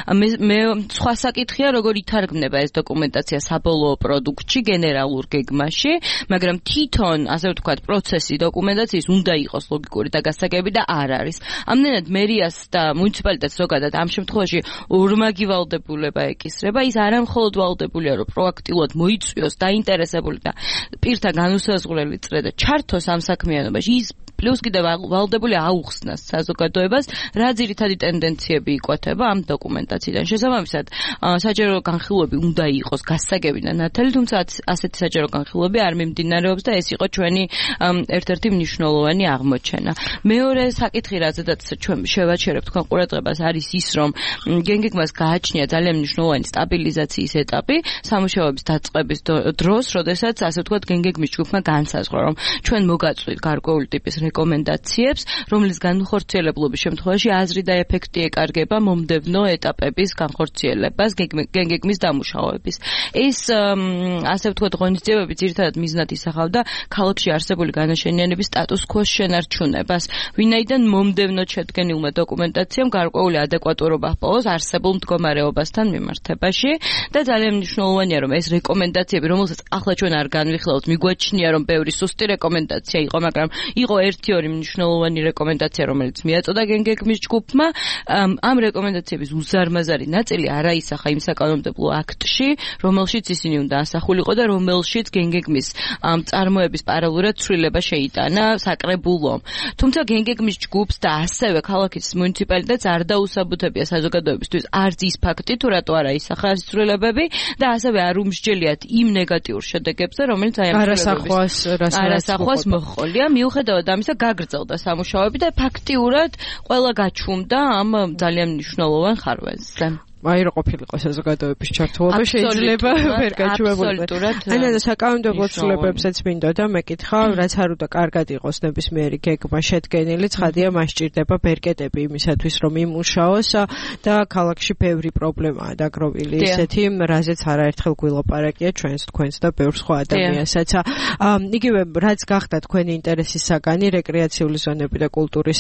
მე სხვა საკითხია, როგორ ითარგმნება ეს დოკუმენტაცია საბოლოო პროდუქტში, გენერალურ გეგმაში, მაგრამ თვითონ, ასე ვთქვათ, პროცესი დოკუმენტაციის უნდა იყოს ლოგიკური და გასაგები და არ არის. ამდენად მერიას და მუნიციპალიტეტს ზოგადად ამ შემთხვევაში ორმაგი ვალდებულება ეკისრება. ის არა მხოლოდ ვალდებულია, რომ პროაქტიულად მოიწვიოს დაინტერესებული და პირთა განუსაზღვრელი წრე და ჩართოს ამ საქმიანობაში. ის პლუს კიდევ ვალდებული აუხსნას საზოგადოებას, რა ძირითადი ტენდენციები იკვეთება ამ დოკუმენტაციიდან. შესაბამისად, საჯარო განხილვები უნდა იყოს გასაგები და ნათელი, თუმცა ასეთი საჯარო განხილვები არ მიმდინარეობს და ეს იყო ჩვენი ერთ-ერთი მნიშვნელოვანი აღმოჩენა. მეორე საკითხი, რაზედაც ჩვენ შევაჩერებთ თქვენ ყურადღებას, არის ის, რომ გენგეგმას გააჩნია ძალიან მნიშვნელოვანი სტაბილიზაციის ეტაპი სამუშაოების დაწყების დროს, როდესაც, ასე ვთქვათ, გენგეგმის ჯგუფმა განსაზღვრა, რომ ჩვენ მოგაწვით გარკვეული ტიპის რეკომენდაციებს, რომლის განხორციელებლობის შემთხვევაში აზრი და ეფექტი ეკარგება მომდევნო ეტაპების განხორციელებას გენგეგმის დამუშავების. ეს ასე ვთქვათ, ღონისძიებები ძირითადად მიზნად ისახავდა ქალაქში არსებული განაშენიანების სტატუს quo-ს შენარჩუნებას, ვინაიდან მომდევნო შედგენილმა დოკუმენტაციამ გარკვეული ადეკვატურობა ჰპოვოს არსებულ მდგომარეობასთან მიმართებაში და ძალიან მნიშვნელოვანია, რომ ეს რეკომენდაციები, რომელსაც ახლა ჩვენ არ განვიხილავთ, მიგვაჩნია, რომ ბევრი სუსტი რეკომენდაცია იყო, მაგრამ იყო ერთი ორი მნიშვნელოვანი რეკომენდაცია, რომელიც მიაწოდა გენგეგმის ჯგუფმა. ამ რეკომენდაციების უზარმაზარი ნაწილი არ აისახა იმ საკანონმდებლო აქტში, რომელშიც ისინი უნდა ასახულიყო და რომელშიც გენგეგმის წარმოების პარალელურად ცვლილება შეიტანა საკრებულომ. თუმცა გენგეგმის ჯგუფს და ასევე ქალაქის მუნიციპალიტეტს არ დაუსაბუთებია საზოგადოებისთვის არც ის ფაქტი, თუ რატო არ აისახა ეს ცვლილებები და ასევე არ უმსჯელიათ იმ ნეგატიურ შედეგებზე, რომელიც აი ამ ცვლილებების არასახვას მოჰყოლია. მიუხედავად ამისა, გაგრძელდა სამუშაოები და ფაქტიურად ყველა გაჩუმდა ამ ძალიან მნიშვნელოვან ხარვეზზე. აი რა ყოფილიყო საზოგადოების ჩართულობა შეიძლება ვერ გაჩვენებულიყო. ანუ საკანონმდებლო ცვლილებებსაც მინდოდა მეკითხა, რაც არ უნდა კარგად იყოს ნებისმიერი გეგმა შედგენილი, ცხადია მას სჭირდება ბერკეტები იმისათვის, რომ იმუშაოს და ქალაქში ბევრი პრობლემაა დაგროვილი ისეთი, რაზეც არაერთხელ გვილაპარაკია ჩვენს, თქვენს და ბევრ სხვა ადამიანსაც. იგივე რაც გახდა თქვენი ინტერესის საგანი, რეკრეაციული ზონები და კულტურის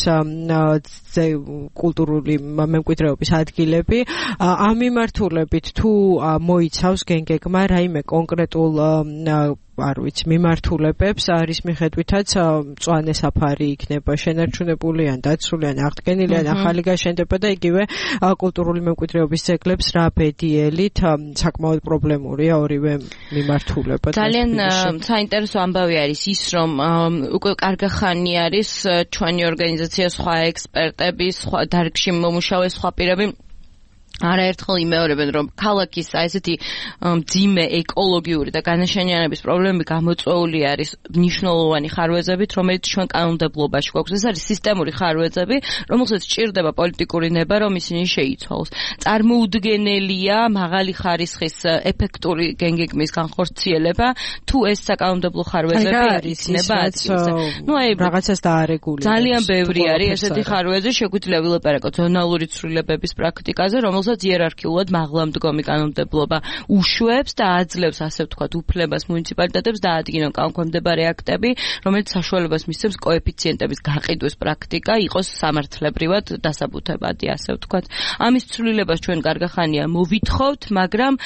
კულტურული მემკვიდრეობის ადგილები. ამ მიმართულებით თუ მოიცავს გენგეგმა რაიმე კონკრეტულ არ ვიცი მიმართულებებს, არის მიხედვითაც მწვანე საფარი იქნება შენარჩუნებული ან დაცული ან აღდგენილი ან ახალი გაშენდება და იგივე კულტურული მემკვიდრეობის ძეგლებს რა ბედიელით საკმაოდ პრობლემურია ორივე მიმართულება. ძალიან საინტერესო ამბავი არის ის, რომ უკვე კარგი ხანი არის ჩვენი ორგანიზაცია, სხვა ექსპერტები, სხვა დარგში მომუშავე სხვა პირები არაერთხელ იმეორებენ, რომ ქალაქის აი ესეთი მძიმე ეკოლოგიური და განაშენიანების პრობლემები გამოწვეული არის მნიშვნელოვანი ხარვეზებით, რომელიც ჩვენ კანონმდებლობაში გვაქვს. ეს არის სისტემური ხარვეზები, რომელსაც სჭირდება პოლიტიკური ნება, რომ ისინი შეიცვალოს. წარმოუდგენელია მაღალი ხარისხის ეფექტური გენგეგმის განხორციელება, თუ ეს საკანონმდებლო ხარვეზები არის ნება ადგილზე. ნუ აი რაღაცას დაარეგულირებს. ძალიან ბევრი არის ესეთი ხარვეზი, შეგვიძლია ვილაპარაკოთ ზონალური ცვლილებების პრაქტიკაზე, რომელსაც იერარქიულად მაღლამდგომი კანონმდებლობა უშვებს და აძლევს, ასე ვთქვათ, უფლებას მუნიციპალიტეტებს დაადგინონ კანონქვემდებარე აქტები, რომელიც საშუალებას მისცემს კოეფიციენტების გაყიდვის პრაქტიკა იყოს სამართლებრივად დასაბუთებადი, ასე ვთქვათ. ამის ცვლილებას ჩვენ კარგახანია მოვითხოვთ, მაგრამ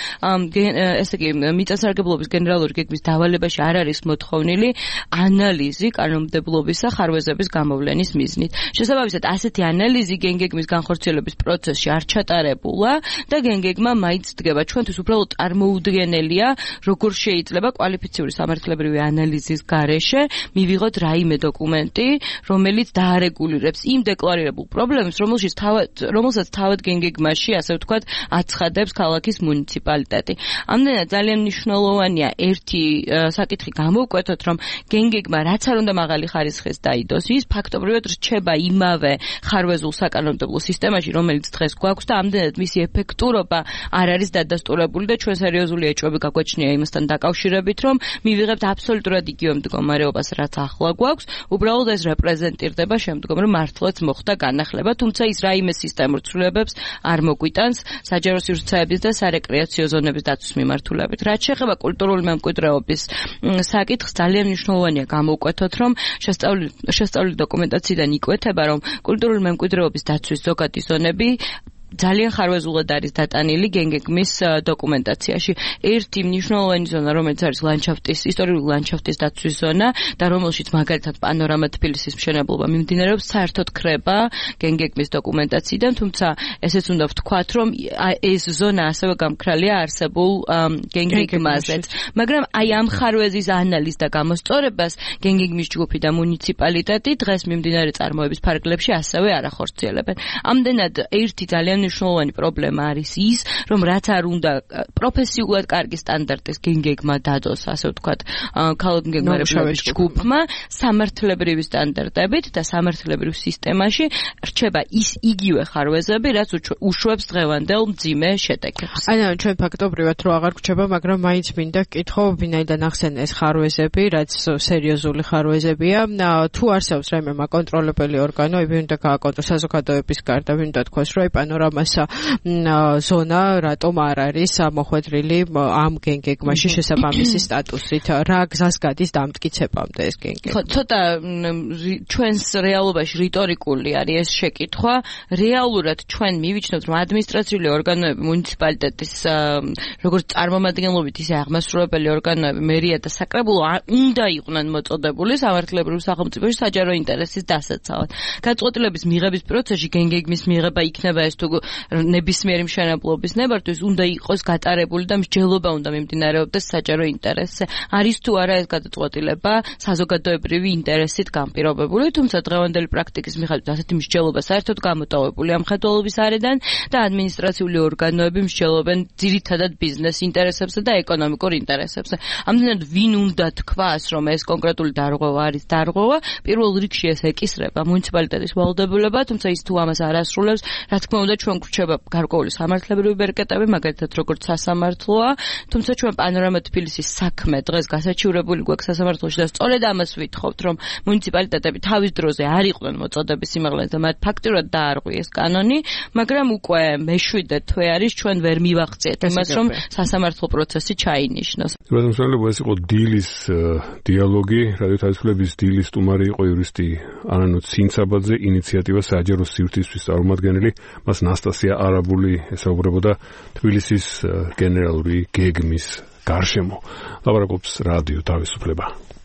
ესე იგი მიწათსარგებლობის გენერალური გეგმის დავალებაში არ არის მოთხოვნილი ანალიზი კანონმდებლობისა ხარვეზების გამოვლენის მიზნით. შესაბამისად, ასეთი ანალიზი გენგეგმის განხორციელების პროცესში არ ჩატარებულა და გენგეგმა მაინც დგება. ჩვენთვის უბრალოდ წარმოუდგენელია, როგორ შეიძლება კვალიფიციური სამართლებრივი ანალიზის გარეშე მივიღოთ რაიმე დოკუმენტი, რომელიც დაარეგულირებს იმ დეკლარირებულ პრობლემებს, რომელშიც თავად რომელსაც თავად გენგეგმაში, ასე ვთქვათ, აცხადებს ქალაქის მუნიციპალიტეტი. ამდენად ძალიან მნიშვნელოვანია ერთი საკითხი გამოვკვეთოთ, რომ გენგეგმა რაც არ უნდა მაღალი ხარისხის დაიდოს, ის ფაქტობრივად რჩება იმავე ხარვეზულ საკანონმდებლო სისტემაში, რომელიც დღეს გვაქვს და ამდენად მისი ეფექტურობა არ არის დადასტურებული და ჩვენ სერიოზული ეჭვები გაგვაჩნია იმასთან დაკავშირებით, რომ მივიღებთ აბსოლუტურად იგივე მდგომარეობას, რაც ახლა გვაქვს, უბრალოდ ეს რეპრეზენტირდება შემდგომ, რომ მართლაც მოხდა განახლება, თუმცა ის რაიმე სისტემურ ცვლილებებს არ მოგვიტანს საჯარო სივრცეების და სარეკრეაციო ზონების დაცვის მიმართულებით. რაც შეეხება კულტურული მემკვიდრეობის საკითხს, ძალიან მნიშვნელოვანია გამოვკვეთოთ, რომ შესწავლილი დოკუმენტაციიდან იკვეთება, რომ კულტურული მემკვიდრეობის დაცვის ზოგადი ზონები ძალიან ხარვეზულად არის დატანილი გენგეგმის დოკუმენტაციაში. ერთი მნიშვნელოვანი ზონა, რომელიც არის ლანდშაფტის, ისტორიული ლანდშაფტის დაცვის ზონა და რომელშიც მაგალითად პანორამა თბილისის მშენებლობა მიმდინარეობს, საერთოდ ხრება გენგეგმის დოკუმენტაციიდან, თუმცა ესეც უნდა ვთქვათ, რომ ეს ზონა ასევე გამქრალია არსებულ გენგეგმაზეც. მაგრამ აი ამ ხარვეზის ანალიზ და გამოსწორებას გენგეგმის ჯგუფი და მუნიციპალიტეტი დღეს მიმდინარე წარმოების ფარგლებში ასევე არ ახორციელებენ. ამდენად ერთი ძალიან მნიშვნელოვანი პრობლემა არის ის, რომ რაც არ უნდა პროფესიულად კარგი სტანდარტის გენგეგმა დადოს, ასე ვთქვათ, ქალაქ გენგეგმარების ჯგუფმა, სამართლებრივი სტანდარტებით და სამართლებრივ სისტემაში რჩება ის იგივე ხარვეზები, რაც უშვებს დღევანდელ მძიმე შედეგებს. ანუ ჩვენ ფაქტობრივად რო აღარ გვჩება, მაგრამ მაინც მინდა გკითხო, ვინაიდან ახსენე ეს ხარვეზები, რაც სერიოზული ხარვეზებია, თუ არსებობს რაიმე მაკონტროლებელი ორგანო, ვინ უნდა გააკონტროლოს საზოგადოების გარდა, ვინ უნდა თქვას, რომ პანორამა ამასა ზონა რატომ არ არის მოხვედრილი ამ გენგეგმაში შესაბამისი სტატუსით, რა გზას გადის დამტკიცებამდე ეს გენგეგმა. ხო, ცოტა ჩვენს რეალობაში რიტორიკული არის ეს შეკითხვა. რეალურად ჩვენ მივიჩნევთ, რომ ადმინისტრაციული ორგანოები, მუნიციპალიტეტის როგორც წარმომადგენლობით, ისე აღმასრულებელი ორგანოები, მერია და საკრებულო უნდა იყვნენ მოწოდებული სამართლებრივ სახელმწიფოში საჯარო ინტერესის დასაცავად. გადაწყვეტილების მიღების პროცესში გენგეგმის მიღება იქნება ეს თუ ნებისმიერი მშენებლობის ნებართვის უნდა იყოს გატარებული და მსჯელობა უნდა მიმდინარეობდეს საჯარო ინტერესზე. არის თუ არა ეს გადაწყვეტილება საზოგადოებრივი ინტერესით განპირობებული, თუმცა დღევანდელი პრაქტიკის მიხედვით ასეთი მსჯელობა საერთოდ გამოტოვებულია მხედველობის არიდან და ადმინისტრაციული ორგანოები მსჯელობენ ძირითადად ბიზნეს ინტერესებზე და ეკონომიკურ ინტერესებზე. ამდენად ვინ უნდა თქვას, რომ ეს კონკრეტული დარღვევა არის დარღვევა, პირველ რიგში ეს ეკისრება მუნიციპალიტეტის ვალდებულება, თუმცა ის თუ ამას არ ასრულებს, რა თქმა უნდა ჩვენ გვრჩება გარკვეული სამართლებრივი ბერკეტები, მაგალითად როგორც სასამართლოა, თუმცა ჩვენ პანორამა თბილისის საქმე დღეს გასაჩივრებული გვაქვს სასამართლოში და სწორედ ამას ვითხოვთ, რომ მუნიციპალიტეტები თავის დროზე არ იყვნენ მოწოდების სიმაღლეზე და მათ ფაქტურად დაარღვიეს კანონი, მაგრამ უკვე მეშვიდე თვე არის ჩვენ ვერ მივახციეთ იმას, რომ სასამართლო პროცესი ჩაინიშნოს. რადგან ეს იყო დილის დიალოგი, რადიო თავისუფლების დილის სტუმარი იყო იურისტი ანანო ცინცაბაძე, ინიციატივა საჯარო სივრცისთვის წარმომადგენელი, მას ნასტასია არაბული ესაუბრებოდა თბილისის გენერალური გეგმის გარშემო. ლაპარაკობს რადიო თავისუფლება.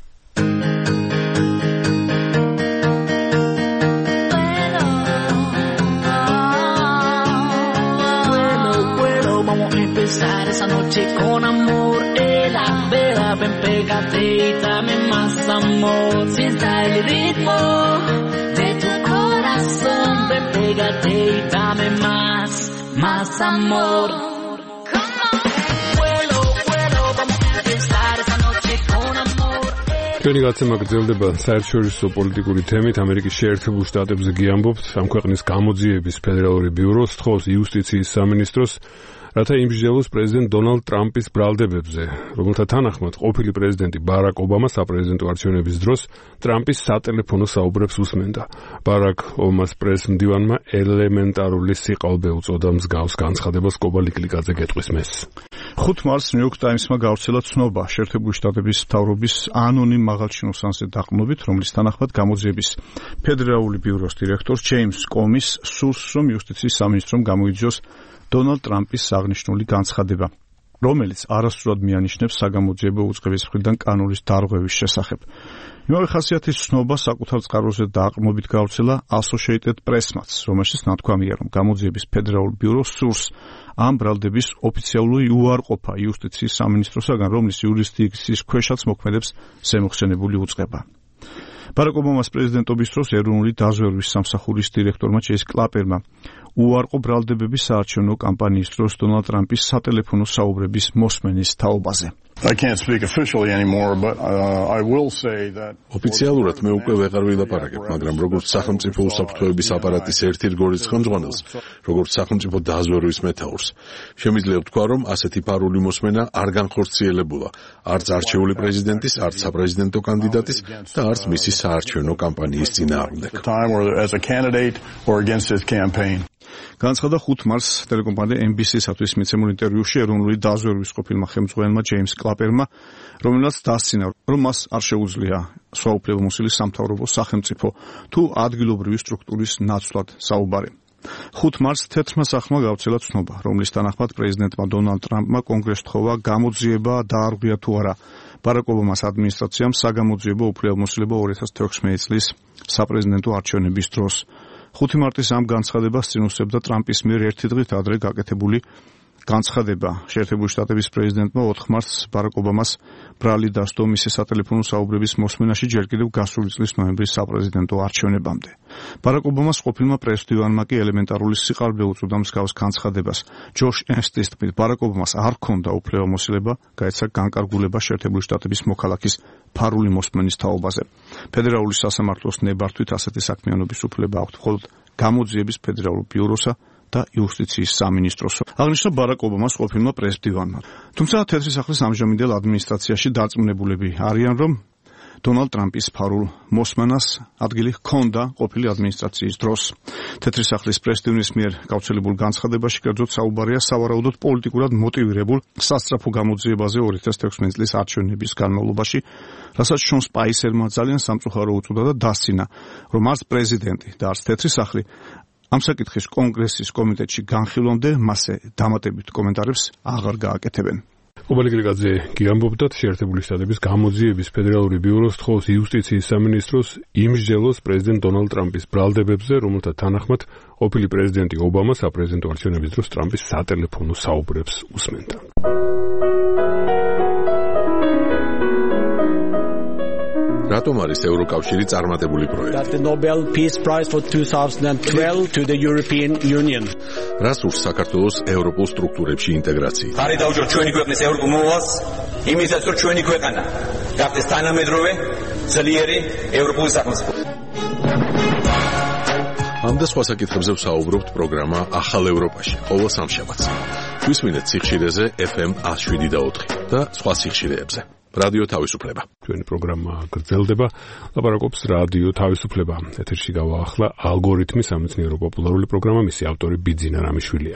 Empezar esa noche con amor, ela vera, ven pégate y dame más amor, sienta el ritmo de tu corazón, ven pégate y dame más, más más amor. Vuelo, vuelo, vamos a empezar esta noche con amor. ჩვენი გაცემა გრძელდება საერთაშორისო პოლიტიკური თემით ამერიკის შეერთებულ შტატებზე გიამბობთ ამ ქვეყნის გამოძიების ფედერალური ბიუროს თხოვს იუსტიციის სამინისტროს რათა იმსჯელოს პრეზიდენტ დონალდ ტრამპის ბრალდებებზე, რომელთა თანახმად ყოფილი პრეზიდენტი ბარაკ ობამა საპრეზიდენტო არჩევნების დროს ტრამპის სატელეფონო საუბრებს უსმენდა. ბარაკ ობამას პრეს-მდივანმა ელემენტარული სიყალბე უწოდა მსგავს განცხადებას კობა ლიკლიკაძე გეტყვის მეს. ხუთ მარტს ნიუ-იორკ ტაიმსმა გავრცელა ცნობა შეერთებული შტატების მთავრობის ანონიმ მაღალჩინოსანზე დაყრდნობით, რომლის თანახმად გამოძიების ფედერალური ბიუროს დირექტორ ჯეიმს კომის სურს, რომ იუსტიციის სამინისტრომ გამოიძიოს დონალდ ტრამპის აღნიშნული განცხადება, რომელიც არასწორად მიანიშნებს საგამოძიებო უწყების მხრიდან კანონის დარღვევის შესახებ. იმავე ხასიათის ცნობა საკუთარ წყაროზე დაყრდნობით გავრცელა Associated Press-მაც, რომელშიც ნათქვამია, რომ გამოძიების ფედერალურ ბიუროს სურს ამ ბრალდების ოფიციალური უარყოფა იუსტიციის სამინისტროსაგან, რომლის იურისდიქციის ქვეშაც მოქმედებს ზემოხსენებული უწყება. ბარაკ ობამას პრეზიდენტობის დროს ეროვნული დაზვერვის სამსახურის დირექტორმა ჩეის კლაპერმა უარყო ბრალდებების საარჩევნო კამპანიის დროს დონალდ ტრამპის სატელეფონო საუბრების მოსმენის თაობაზე. I can't speak officially anymore, but uh, I will say that ოფიციალურად მე უკვე ვეღარ ვილაპარაკებ, მაგრამ როგორც სახელმწიფო უსაფრთხოების აპარატის ერთ-ერთ ხელმძღვანელს, როგორც სახელმწიფო დაზვერვის მეთაურს, შემიძლია ვთქვა, რომ ასეთი ფარული მოსმენა არ განხორციელებულა არც არჩეული პრეზიდენტის, არც საპრეზიდენტო კანდიდატის და არც მისი საარჩევნო კამპანიის წინააღმდეგ. განცხადა ხუთ მარტს ტელეკომპანია ემ ბი სი-სათვის მიცემულ ინტერვიუში ეროვნული დაზვერვის ყოფილმა ხელმძღვანელმა ჯეიმს კლაპერმა, რომელმაც დასცინა, რომ მას არ შეუძლია სვაუფლებამოსილი სამთავრობო სახელმწიფო თუ ადგილობრივი სტრუქტურის ნაცვლად საუბარი. ხუთ მარტს თეთრმა სახმა გავრცელა ცნობა, რომლის თანახმად პრეზიდენტმა დონალდ ტრამპმა კონგრესს თხოვა გამოძიება დაარღვია თუ არა ბარაკ ობამას ადმინისტრაციამ საგამოძიებო უფლებამოსილება ორი ათას თექვსმეტი წლის საპრეზიდენტო არჩევნების დროს. ხუთი მარტის ამ განცხადებას წინ უსწრებდა ტრამპის მიერ ერთი დღით ადრე გაკეთებული განცხადება. შეერთებული შტატების პრეზიდენტმა ოთხ მარტს ბარაკ ობამას ბრალი დასდო მისი სატელეფონო საუბრების მოსმენაში ჯერ კიდევ გასული წლის ნოემბრის საპრეზიდენტო არჩევნებამდე. ბარაკ ობამას ყოფილმა პრეს-მდივანმა კი ელემენტარული სიყალბე უწოდა მსგავს განცხადებას. ჯოშ ენსტის თქმით, ბარაკ ობამას არ ჰქონდა უფლებამოსილება გაეცა განკარგულება შეერთებული შტატების მოქალაქის ფარული მოსმენის თაობაზე. ფედერალური სასამართლოს ნებართვით ასეთი საქმიანობის უფლება აქვთ მხოლოდ გამოძიების ფედერალურ ბიუროსა და იუსტიციის სამინისტროს. აღნიშნა ბარაკ ობამას ყოფილმა პრეს-მდივანმა. თუმცა თეთრი სახლის ამჟამინდელ ადმინისტრაციაში დარწმუნებულები არიან, რომ დონალდ ტრამპის ფარულ მოსმენას ადგილი ჰქონდა ყოფილი ადმინისტრაციის დროს. თეთრი სახლის პრეს-მდივნის მიერ გავრცელებულ განცხადებაში კერძოდ საუბარია სავარაუდოდ პოლიტიკურად მოტივირებულ სასწრაფო გამოძიებაზე ორი ათას თექვსმეტი წლის არჩევნების განმავლობაში, რასაც შონ სპაისერმა ძალიან სამწუხარო უწოდა და დასცინა, რომ არც პრეზიდენტი და არც თეთრი სახლი ამ საკითხის კონგრესის კომიტეტში განხილვამდე მასზე დამატებით კომენტარებს აღარ გააკეთებენ. კობა ლიკლიკაძე გიამბობდათ, შეერთებული შტატების გამოძიების ფედერალური ბიუროს თხოვს იუსტიციის სამინისტროს იმსჯელოს პრეზიდენტ დონალდ ტრამპის ბრალდებებზე, რომელთა თანახმად ყოფილი პრეზიდენტი ობამა საპრეზიდენტო არჩევნების დროს ტრამპის სატელეფონო საუბრებს უსმენდა. რატომ არის ევროკავშირი წარმატებული პროექტი? The Nobel Peace Prize for twenty twelve to the European Union. რას ურს საქართველოს ევროპულ სტრუქტურებში ინტეგრაცია? ხარი დაუჭიროთ ჩვენი ქვეყნის ევროპულ მოვალს, იმისაც რომ ჩვენი ქვეყანა გახდეს თანამედროვე, ძლიერი ევროპული სახელმწიფო. ამ და სხვა საკითხებზე ვსაუბრობთ პროგრამა ახალ ევროპაში, ყოველ სამშაბათს. გვისმინეთ სიხშირეზე ეფ ემ one oh seven და ოთხი და სხვა სიხშირეებზე. რადიო თავისუფლება. ჩვენი პროგრამა გრძელდება. ლაპარაკობს რადიო თავისუფლება. ეთერში გავაახლა ალგორითმი, სამეცნიერო პოპულარული პროგრამა, მისი ავტორი ბიძინა რამიშვილია.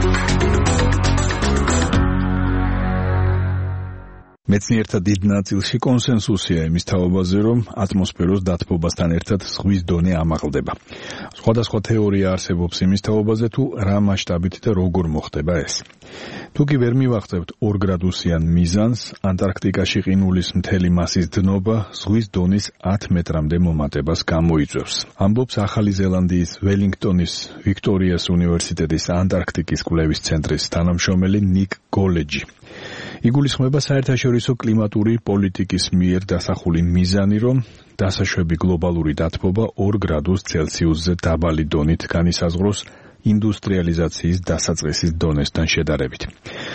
მეცნიერთა დიდ ნაწილში კონსენსუსია იმის თაობაზე, რომ ატმოსფეროს დათბობასთან ერთად ზღვის დონე ამაღლდება. სხვადასხვა თეორია არსებობს იმის თაობაზე, თუ რა მასშტაბით და როგორ მოხდება ეს. თუ კი ვერ მივახცევთ ორ გრადუსიან მიზანს, ანტარქტიკაში ყინულის მთელი მასის დნობა ზღვის დონის ათ მეტრამდე მომატებას გამოიწვევს. ამბობს ახალი ზელანდიის ველინგტონის ვიქტორიას უნივერსიტეტის ანტარქტიკის კვლევის ცენტრის თანამშრომელი ნიკ გოლეჯი. იგულისხმება საერთაშორისო კლიმატური პოლიტიკის მიერ დასახული მიზანი, რომ დასაშვები გლობალური დათბობა ორ გრადუს ცელსიუსზე დაბალი დონით განისაზღვროს ინდუსტრიალიზაციის დასაწყისის დონესთან შედარებით.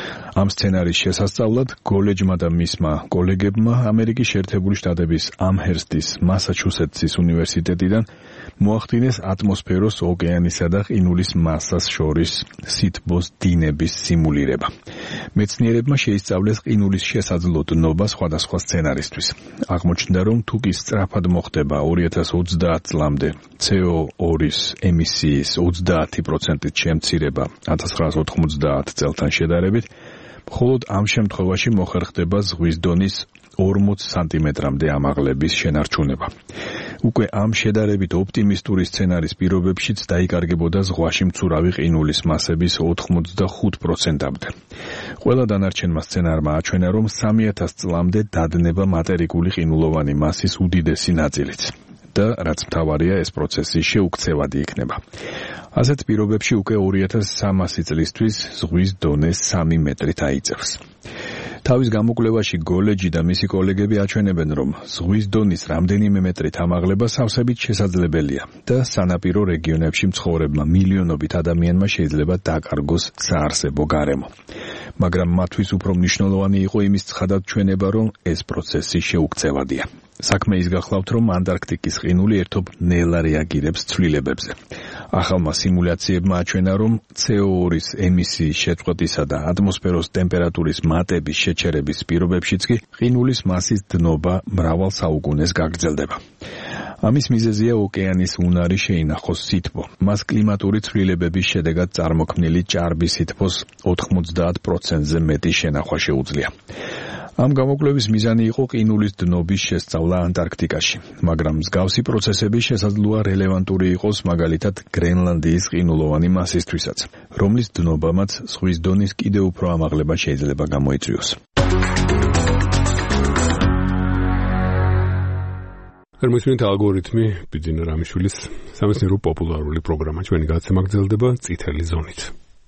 ამ სცენარის შესასწავლად გოლეჯმა და მისმა კოლეგებმა ამერიკის შეერთებული შტატების ამჰერსტის მასაჩუსეტსის უნივერსიტეტიდან მოახდინეს ატმოსფეროს ოკეანისა და ყინულის მასას შორის სითბოს დინების სიმულირება. მეცნიერებმა შეისწავლეს ყინულის შესაძლო დნობა სხვადასხვა სცენარისთვის. აღმოჩნდა, რომ თუ კი სწრაფად მოხდება ორი ათას ოცდაათ წლამდე C O two-ის ემისიის ოცდაათი პროცენტით შემცირება ათას ცხრაასა ოთხმოცდაათ წელთან შედარებით, მხოლოდ ამ შემთხვევაში მოხერხდება ზღვის დონის ორმოც სანტიმეტრამდე ამაღლების შენარჩუნება. უკვე ამ შედარებით ოპტიმისტური სცენარის პირობებშიც დაიკარგებოდა ზღვაში მცურავი ყინულის მასების ოთხმოცდახუთ პროცენტამდე. ყველა დანარჩენმა სცენარმა აჩვენა, რომ სამი ათას წლამდე დადნება მატერიკული ყინულოვანი მასის უდიდესი ნაწილიც. და რაც მთავარია, ეს პროცესი შეუქცევადი იქნება. ასეთ პირობებში უკვე ორი ათას სამასი წლისთვის ზღვის დონე სამი მეტრით აიწევს. თავის გამოკვლევაში გოლეჯი და მისი კოლეგები აჩვენებენ, რომ ზღვის დონის რამდენიმე მეტრით ამაღლება სავსებით შესაძლებელია და სანაპირო რეგიონებში მცხოვრებმა მილიონობით ადამიანმა შეიძლება დაკარგოს საარსებო გარემო. მაგრამ მათთვის უფრო მნიშვნელოვანი იყო იმის ცხადად ჩვენება, რომ ეს პროცესი შეუქცევადია. საქმე ის გახლავთ, რომ ანტარქტიკის ყინული ერთობ ნელა რეაგირებს ცვლილებებზე. ახალმა სიმულაციებმა აჩვენა, რომ C O two-ის ემისიის შეწყვეტისა და ატმოსფეროს ტემპერატურის მატების შეჩერების პირობებშიც კი ყინულის მასის დნობა მრავალ საუკუნეს გაგრძელდება. ამის მიზეზია ოკეანის უნარი შეინახოს სითბო. მას კლიმატური ცვლილებების შედეგად წარმოქმნილი ჭარბი სითბოს ოთხმოცდაათ პროცენტზე მეტი შენახვა შეუძლია. ამ გამოკვლევის მიზანი იყო ყინულის დნობის შესწავლა ანტარქტიკაში, მაგრამ მსგავსი პროცესები შესაძლოა რელევანტური იყოს მაგალითად გრენლანდიის ყინულოვანი მასისთვისაც, რომლის დნობამაც ზღვის დონის კიდევ უფრო ამაღლება შეიძლება გამოიწვიოს. ერმისმენთ ალგორითმი ბიძინა რამიშვილის სამეცნიერო პოპულარული პროგრამა ჩვენი გადაცემა გრძელდება წითელი ზონით.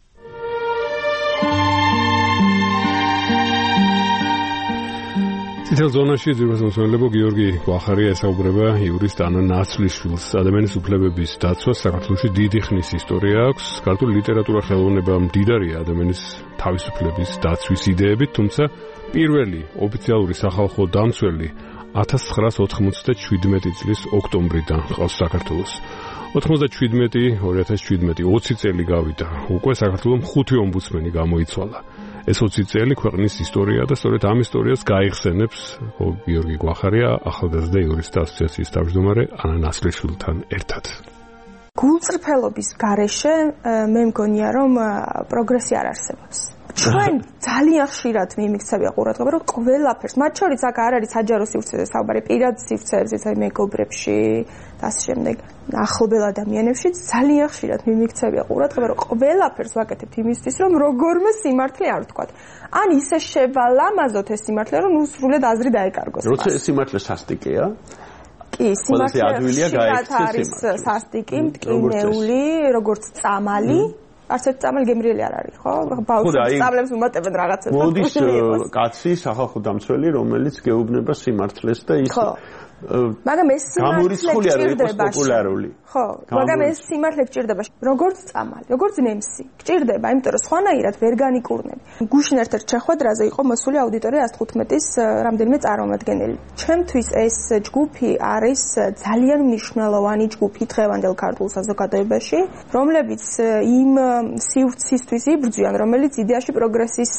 წითელ ზონაში ძირითადად მოსმენელებო გიორგი გვახარია ესაუბრება იურისტ ანა ნაცვლიშვილს. ადამიანის უფლებების დაცვა საქართველოში დიდი ხნის ისტორია აქვს. ქართული ლიტერატურა ხელოვნება მდიდარია ადამიანის თავისუფლების დაცვის იდეებით, თუმცა პირველი ოფიციალური სახალხო დამცველი ათას ცხრაასა ოთხმოცდაშვიდმეტი წლის ოქტომბრიდან ყავს საქართველოს. ოთხმოცდაშვიდმეტი, ორი ათას შვიდმეტი, ოცი წელი გავიდა. უკვე საქართველოს ხუთი ომბუდსმენი გამოიცვალა. ეს ოცი წელი ქვეყნის ისტორია და სწორედ ამ ისტორიას გაიხსენებს გიორგი გვახარია ახალგაზრდა იურისტთა ასოციაციის თავმჯდომარე ანა ნაცვლიშვილთან ერთად. გულწრფელობის გარეშე მე მგონია, რომ პროგრესი არ არსებობს. ჩვენ ძალიან ხშირად მიმიქცევია ყურადღება, რომ ყველაფერს, მათ შორის აქ არ არის საჯარო სივრცეზე საუბარი, პირად სივრცეებზე, აი მეგობრებში და ასე შემდეგ, ახლობელ ადამიანებში ძალიან ხშირად მიმიქცევია ყურადღება, რომ ყველაფერს ვაკეთებთ იმისთვის, რომ როგორმე სიმართლე არ ვთქვათ. ან ისე შევალამაზოთ ეს სიმართლე, რომ ნუ სრულად აზრი დაეკარგოს. როცა ეს სიმართლე სასტიკია, კი, სიმართლე არის სასტიკი, მტკივნეული, როგორც წამალი. არც ერთ წამალი გემრიელი არ არის, ხო? ბავშვებს წამლებს უმატებენ რაღაცას. მოდის კაცი სახალხო დამცველი, რომელიც გეუბნება სიმართლეს და ის მაგრამ ეს სიმართლე გჭირდება პოპულარული. ხო, მაგრამ ეს სიმართლე გჭირდება როგორც წამალი, როგორც ნემსი. გჭირდება, იმიტომ რომ სხვანაირად ვერ განიკურნები. გუშინ ერთ-ერთ შეხვედრაზე იყო მოსული აუდიტორია ას თხუთმეტის რამდენიმე წარმომადგენელი. ჩემთვის ეს ჯგუფი არის ძალიან მნიშვნელოვანი ჯგუფი დღევანდელ ქართულ საზოგადოებაში, რომლებიც იმ სივრცისთვის იბრძვიან, რომელიც იდეაში პროგრესის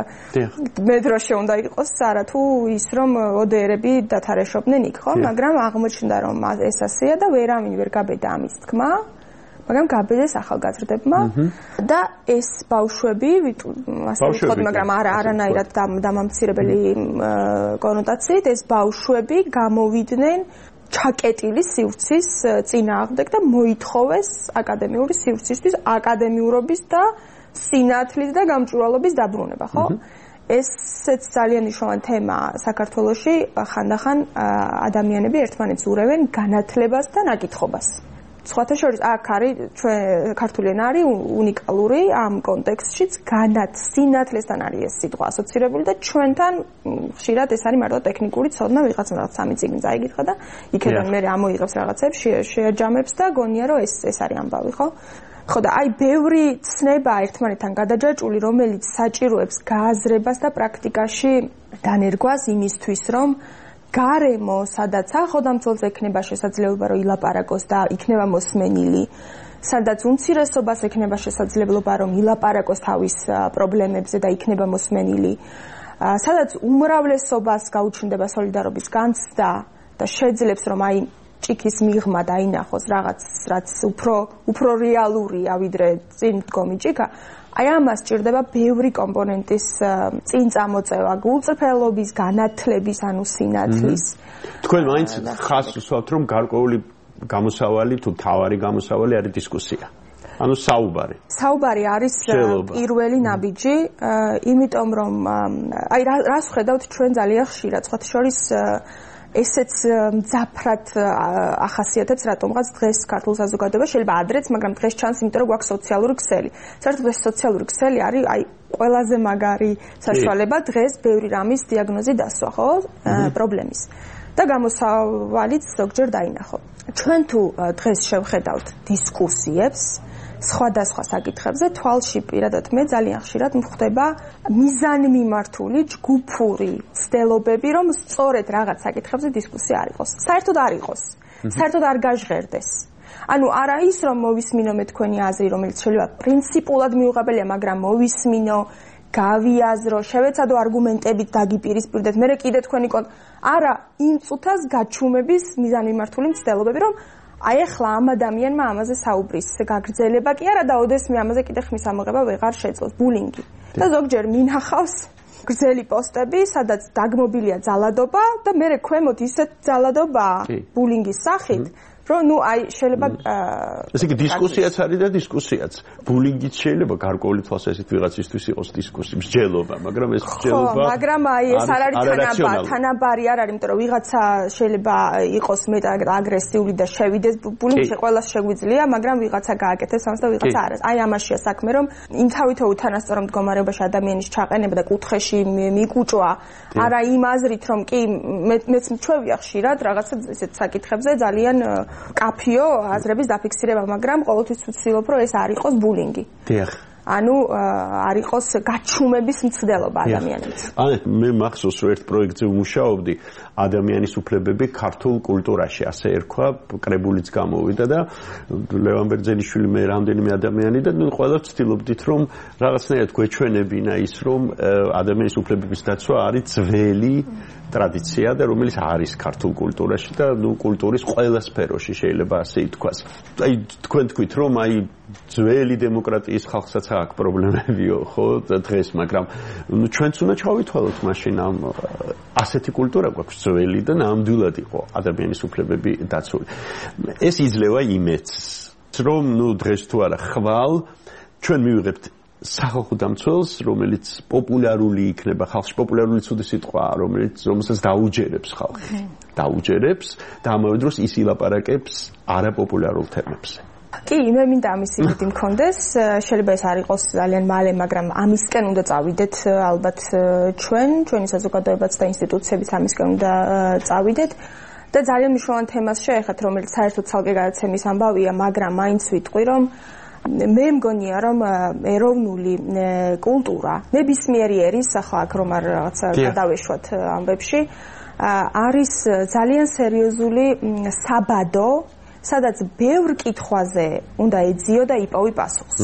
მედროშე უნდა იყოს, არა თუ ის რომ ოდერები დათარეშობდნენ იქ, ხო? მაგრამ აღმოჩნდა, რომ ეს ასეა და ვერავინ ვერ გაბედა ამის თქმა, მაგრამ გაბედეს ახალგაზრდებმა და ეს ბავშვები, ასე ვთქვათ, მაგრამ არა არანაირად დამამცირებელი კონოტაციით, ეს ბავშვები გამოვიდნენ ჩაკეტილი სივრცის წინააღმდეგ და მოითხოვეს აკადემიური სივრცისთვის აკადემიურობის და სინათლის და გამჭვირვალობის დაბრუნება, ხო? ესეც ძალიან მნიშვნელოვანი თემა საქართველოში, ხანდახან ადამიანები ერთმანეთს ურევენ განათლებას და ნაკითხობას. სხვათა შორის აქ არის ჩვენ ქართული ენა არის უნიკალური ამ კონტექსტშიც, განაც სინათლესთან არის ეს სიტყვა ასოცირებული და ჩვენთან ხშირად ეს არის მარტო ტექნიკური ცოდნა, ვიღაც რაღაც სამი წიგნი წაიგითხა და იქიდან მე ამოიღებს რაღაცებს, შეაჯამებს და გონია რომ ეს ეს არის ამბავი, ხო? ხო და აი ბევრი ცნება ერთმანეთთან გადაჯაჭული, რომელიც საჭიროებს გააზრებას და პრაქტიკაში დანერგვას იმისთვის, რომ გარემო, სადაც ახალგამცველს ექნება შესაძლებლობა, რომ ილაპარაკოს და იქნება მოსმენილი, სადაც უმცირესობას ექნება შესაძლებლობა, რომ ილაპარაკოს თავის პრობლემებზე და იქნება მოსმენილი, სადაც უმრავლესობას გაუჩნდება სოლიდარობის განცდა და შეძლებს, რომ აი ჭიქის მიღმა დაინახოს რაღაც, რაც უფრო უფრო რეალურია, ვიდრე წინ დგომი ჭიქა. აი ამას ჭირდება ბევრი კომპონენტის წინ წამოწევა, გულწრფელობის, განათლების, ანუ სინათლის. თქვენ მაინც ხაზს უსვამთ, რომ გარკვეული გამოსავალი თუ თავარი გამოსავალი არის დისკუსია. ანუ საუბარი. საუბარი არის პირველი ნაბიჯი, იმიტომ რომ აი რას ხედავთ ჩვენ ძალიან ხშირად, სხვათა შორის ესეც მძაფრად ახასიათებს რატომღაც დღეს ქართულ საზოგადოებას შეიძლება ადრეც, მაგრამ დღეს ჩანს, იმიტომ რომ გვაქვს სოციალური ქსელი. საერთოდ ეს სოციალური ქსელი არის აი ყველაზე მაგარი საშუალება დღეს ბევრი რამის დიაგნოზი დასვა, ხო? პრობლემის. და გამოსავალიც ზოგჯერ დაინახო. ჩვენ თუ დღეს შევხედავთ დისკუსიებს სხვადასხვა საკითხებზე, თვალში პირადად მე ძალიან ხშირად მხვდება მიზანმიმართული ჯგუფური ცდილობები, რომ სწორედ რაღაც საკითხებზე დისკუსია არ იყოს. საერთოდ არ იყოს. საერთოდ არ გაჟღერდეს. ანუ არა ის, რომ მოვისმინო მე თქვენი აზრი, რომელიც შეიძლება პრინციპულად მიუღებელია, მაგრამ მოვისმინო, გავიაზრო, შევეცადო არგუმენტებით დაგიპირისპირდეთ, მე კიდე თქვენი კონ არა იმ წუთას გაჩუმების მიზანმიმართული ცდილობები, რომ აი ახლა ამ ადამიანმა ამაზე საუბრის გაგრძელება კი არა და ოდესმე ამაზე კიდე ხმის ამოღება ვეღარ შეძლოს, ბულინგი. და ზოგჯერ მინახავს გრძელი პოსტები, სადაც დაგმობილია ძალადობა და მე ქვემოთ ისეთ ძალადობა ბულინგის სახით, რომ ნუ აი შეიძლება ესე იგი დისკუსიაც არის და დისკუსიაც. ბულინგიც შეიძლება გარკვეული თვალსაზრისით ვიღაცისთვის იყოს დისკუსია, მსჯელობა, მაგრამ ეს მსჯელობა ხო, მაგრამ აი ეს არ არის თანაბარი, თანაბარი არ არის, იმიტომ რომ ვიღაცა შეიძლება იყოს მეტად აგრესიული და შევიდეს ბულინგში, ყველას შეგვიძლია, მაგრამ ვიღაცა გააკეთებს ამას და ვიღაცა არა. აი ამაშია საქმე, რომ იმთავითო უთანასწორო მდგომარეობაში ადამიანის ჩაყენება და კუთხეში მიკუჭვა, არა იმ აზრით, რომ კი მეც მჩვევია ხშირად რაღაცა ესეთ საკითხებზე ძალიან კაფიო აზრების დაფიქსირება, მაგრამ ყოველთვის ვცდილობ, რომ ეს არ იყოს ბულინგი. დიახ. ანუ არ იყოს გაჩუმების მცდელობა ადამიანის. აი, მე მახსოვს, რომ ერთ პროექტზე ვმუშაობდი, ადამიანის უფლებები ქართულ კულტურაში, ასე ერქვა, კრებულიც გამოვიდა და ლევან ბერძენიშვილი მე რამდენიმე ადამიანი და ნუ ყველა ვცდილობდით, რომ რაღაცნაირად გვეჩვენებინა ის, რომ ადამიანის უფლებების დაცვა არის ძველი ტრადიცია და რომელიც არის ქართულ კულტურაში და ნუ კულტურის ყველა სფეროში შეიძლება ასე ითქვას. აი თქვენ თქვით, რომ აი ძველი დემოკრატიის ხალხსაც აქვს პრობლემებიო, ხო, დღეს, მაგრამ ნუ ჩვენც უნდა ჩავითვალოთ მაშინ ამ ასეთი კულტურა გვაქვს ძველი და ნამდვილად იყო ადამიანის უფლებები დაცული. ეს იძლევა იმეც, რომ ნუ დღეს თუ არა ხვალ ჩვენ მივიღებთ სახალხო დამცველს, რომელიც პოპულარული იქნება ხალხში, პოპულარული ცუდი სიტყვა, რომელიც რომელსაც დაუჯერებს ხალხი. დაუჯერებს და ამავე დროს ის ილაპარაკებს არაპოპულარულ თემებზე. კი, მე მინდა ამის იმედი მქონდეს, შეიძლება ეს არ იყოს ძალიან მალე, მაგრამ ამისკენ უნდა წავიდეთ ალბათ ჩვენ, ჩვენი საზოგადოებაც და ინსტიტუციებიც ამისკენ უნდა წავიდეთ. და ძალიან მნიშვნელოვან თემას შეეხეთ, რომელიც საერთოდ ცალკე გადაცემის ამბავია, მაგრამ მაინც ვიტყვი, რომ მე მგონია, რომ ეროვნული კულტურა, ნებისმიერი ერის, ახლა აქ რომ არ რაღაცა გადავეშვათ ამბებში, არის ძალიან სერიოზული საბადო, სადაც ბევრ კითხვაზე უნდა ეძიო და იპოვი პასუხს.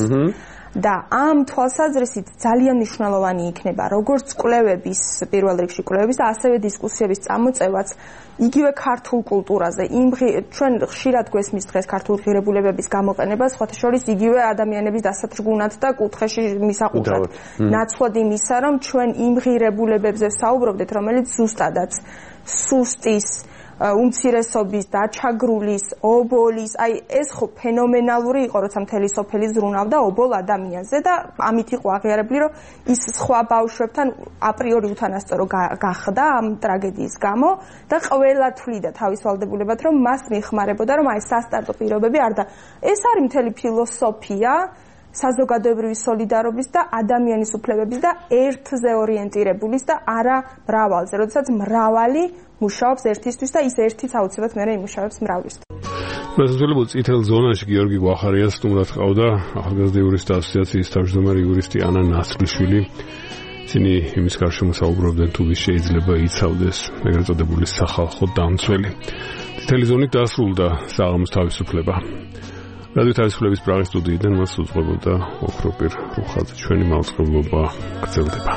და ამ თვალსაზრისით ძალიან მნიშვნელოვანი იქნება როგორც კვლევების, პირველ რიგში კვლევების და ასევე დისკუსიების წამოწევაც იგივე ქართულ კულტურაზე. იმ ჩვენ ხშირად გვესმის დღეს ქართულ ღირებულებების გამოყენება, სხვათა შორის იგივე ადამიანების დასატრგუნად და კუთხეში მისაყუხად. ნაცვლად იმისა, რომ ჩვენ იმ ღირებულებებზე საუბრობდეთ, რომელიც ზუსტადაც სუსტის უმცირესობის, დაჩაგრულის, ობოლის, აი ეს ხო ფენომენალური იყო, როცა მთელი სოფელი ზრუნავდა ობოლ ადამიანზე და ამით იყო აღიარებული, რომ ის სხვა ბავშვებთან აპრიორი უთანასწორო გახდა ამ ტრაგედიის გამო და ყველა თვლიდა თავის ვალდებულებად, რომ მას მიეხმარებოდა, რომ აი სასტარტო პირობები არ და ეს არის მთელი ფილოსოფია საზოგადოებრივი სოლიდარობის და ადამიანის უფლებების და ერთზე ორიენტირებულის და არა მრავალზე, როდესაც მრავალი მუშაობს ერთისთვის და ის ერთიც აუცილებლად მერე იმუშავებს მრავლისთვის. მეზობელო წითელ ზონაში გიორგი გვახარიას სტუმრად ყავდა ახალგაზრდა იურისტთა ასოციაციის თავმჯდომარე იურისტი ანა ნასრიშვილი. ისინი იმის გარშემო საუბრობდნენ თუ ვის შეიძლება იცავდეს ეგრეთ წოდებული სახალხო დამცველი. წითელი ზონით დასრულდა საღამოს თავისუფლება. რადიო თავისუფლების პრაღის სტუდიიდან მას უძღვებოდა ოქროპირ რუხაძე. ჩვენი მაუწყებლობა გრძელდება.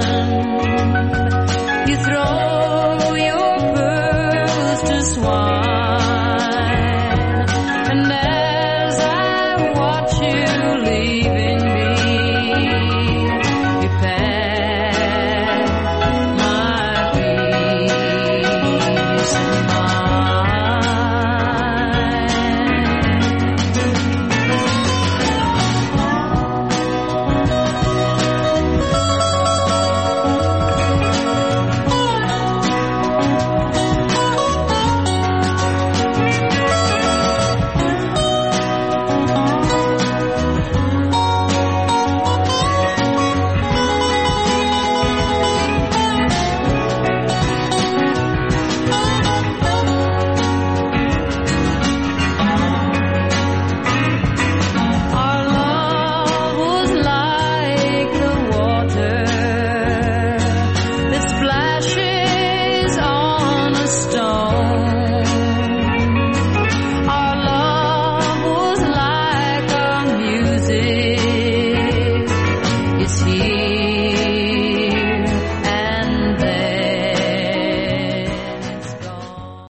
Throw your pearls to swine.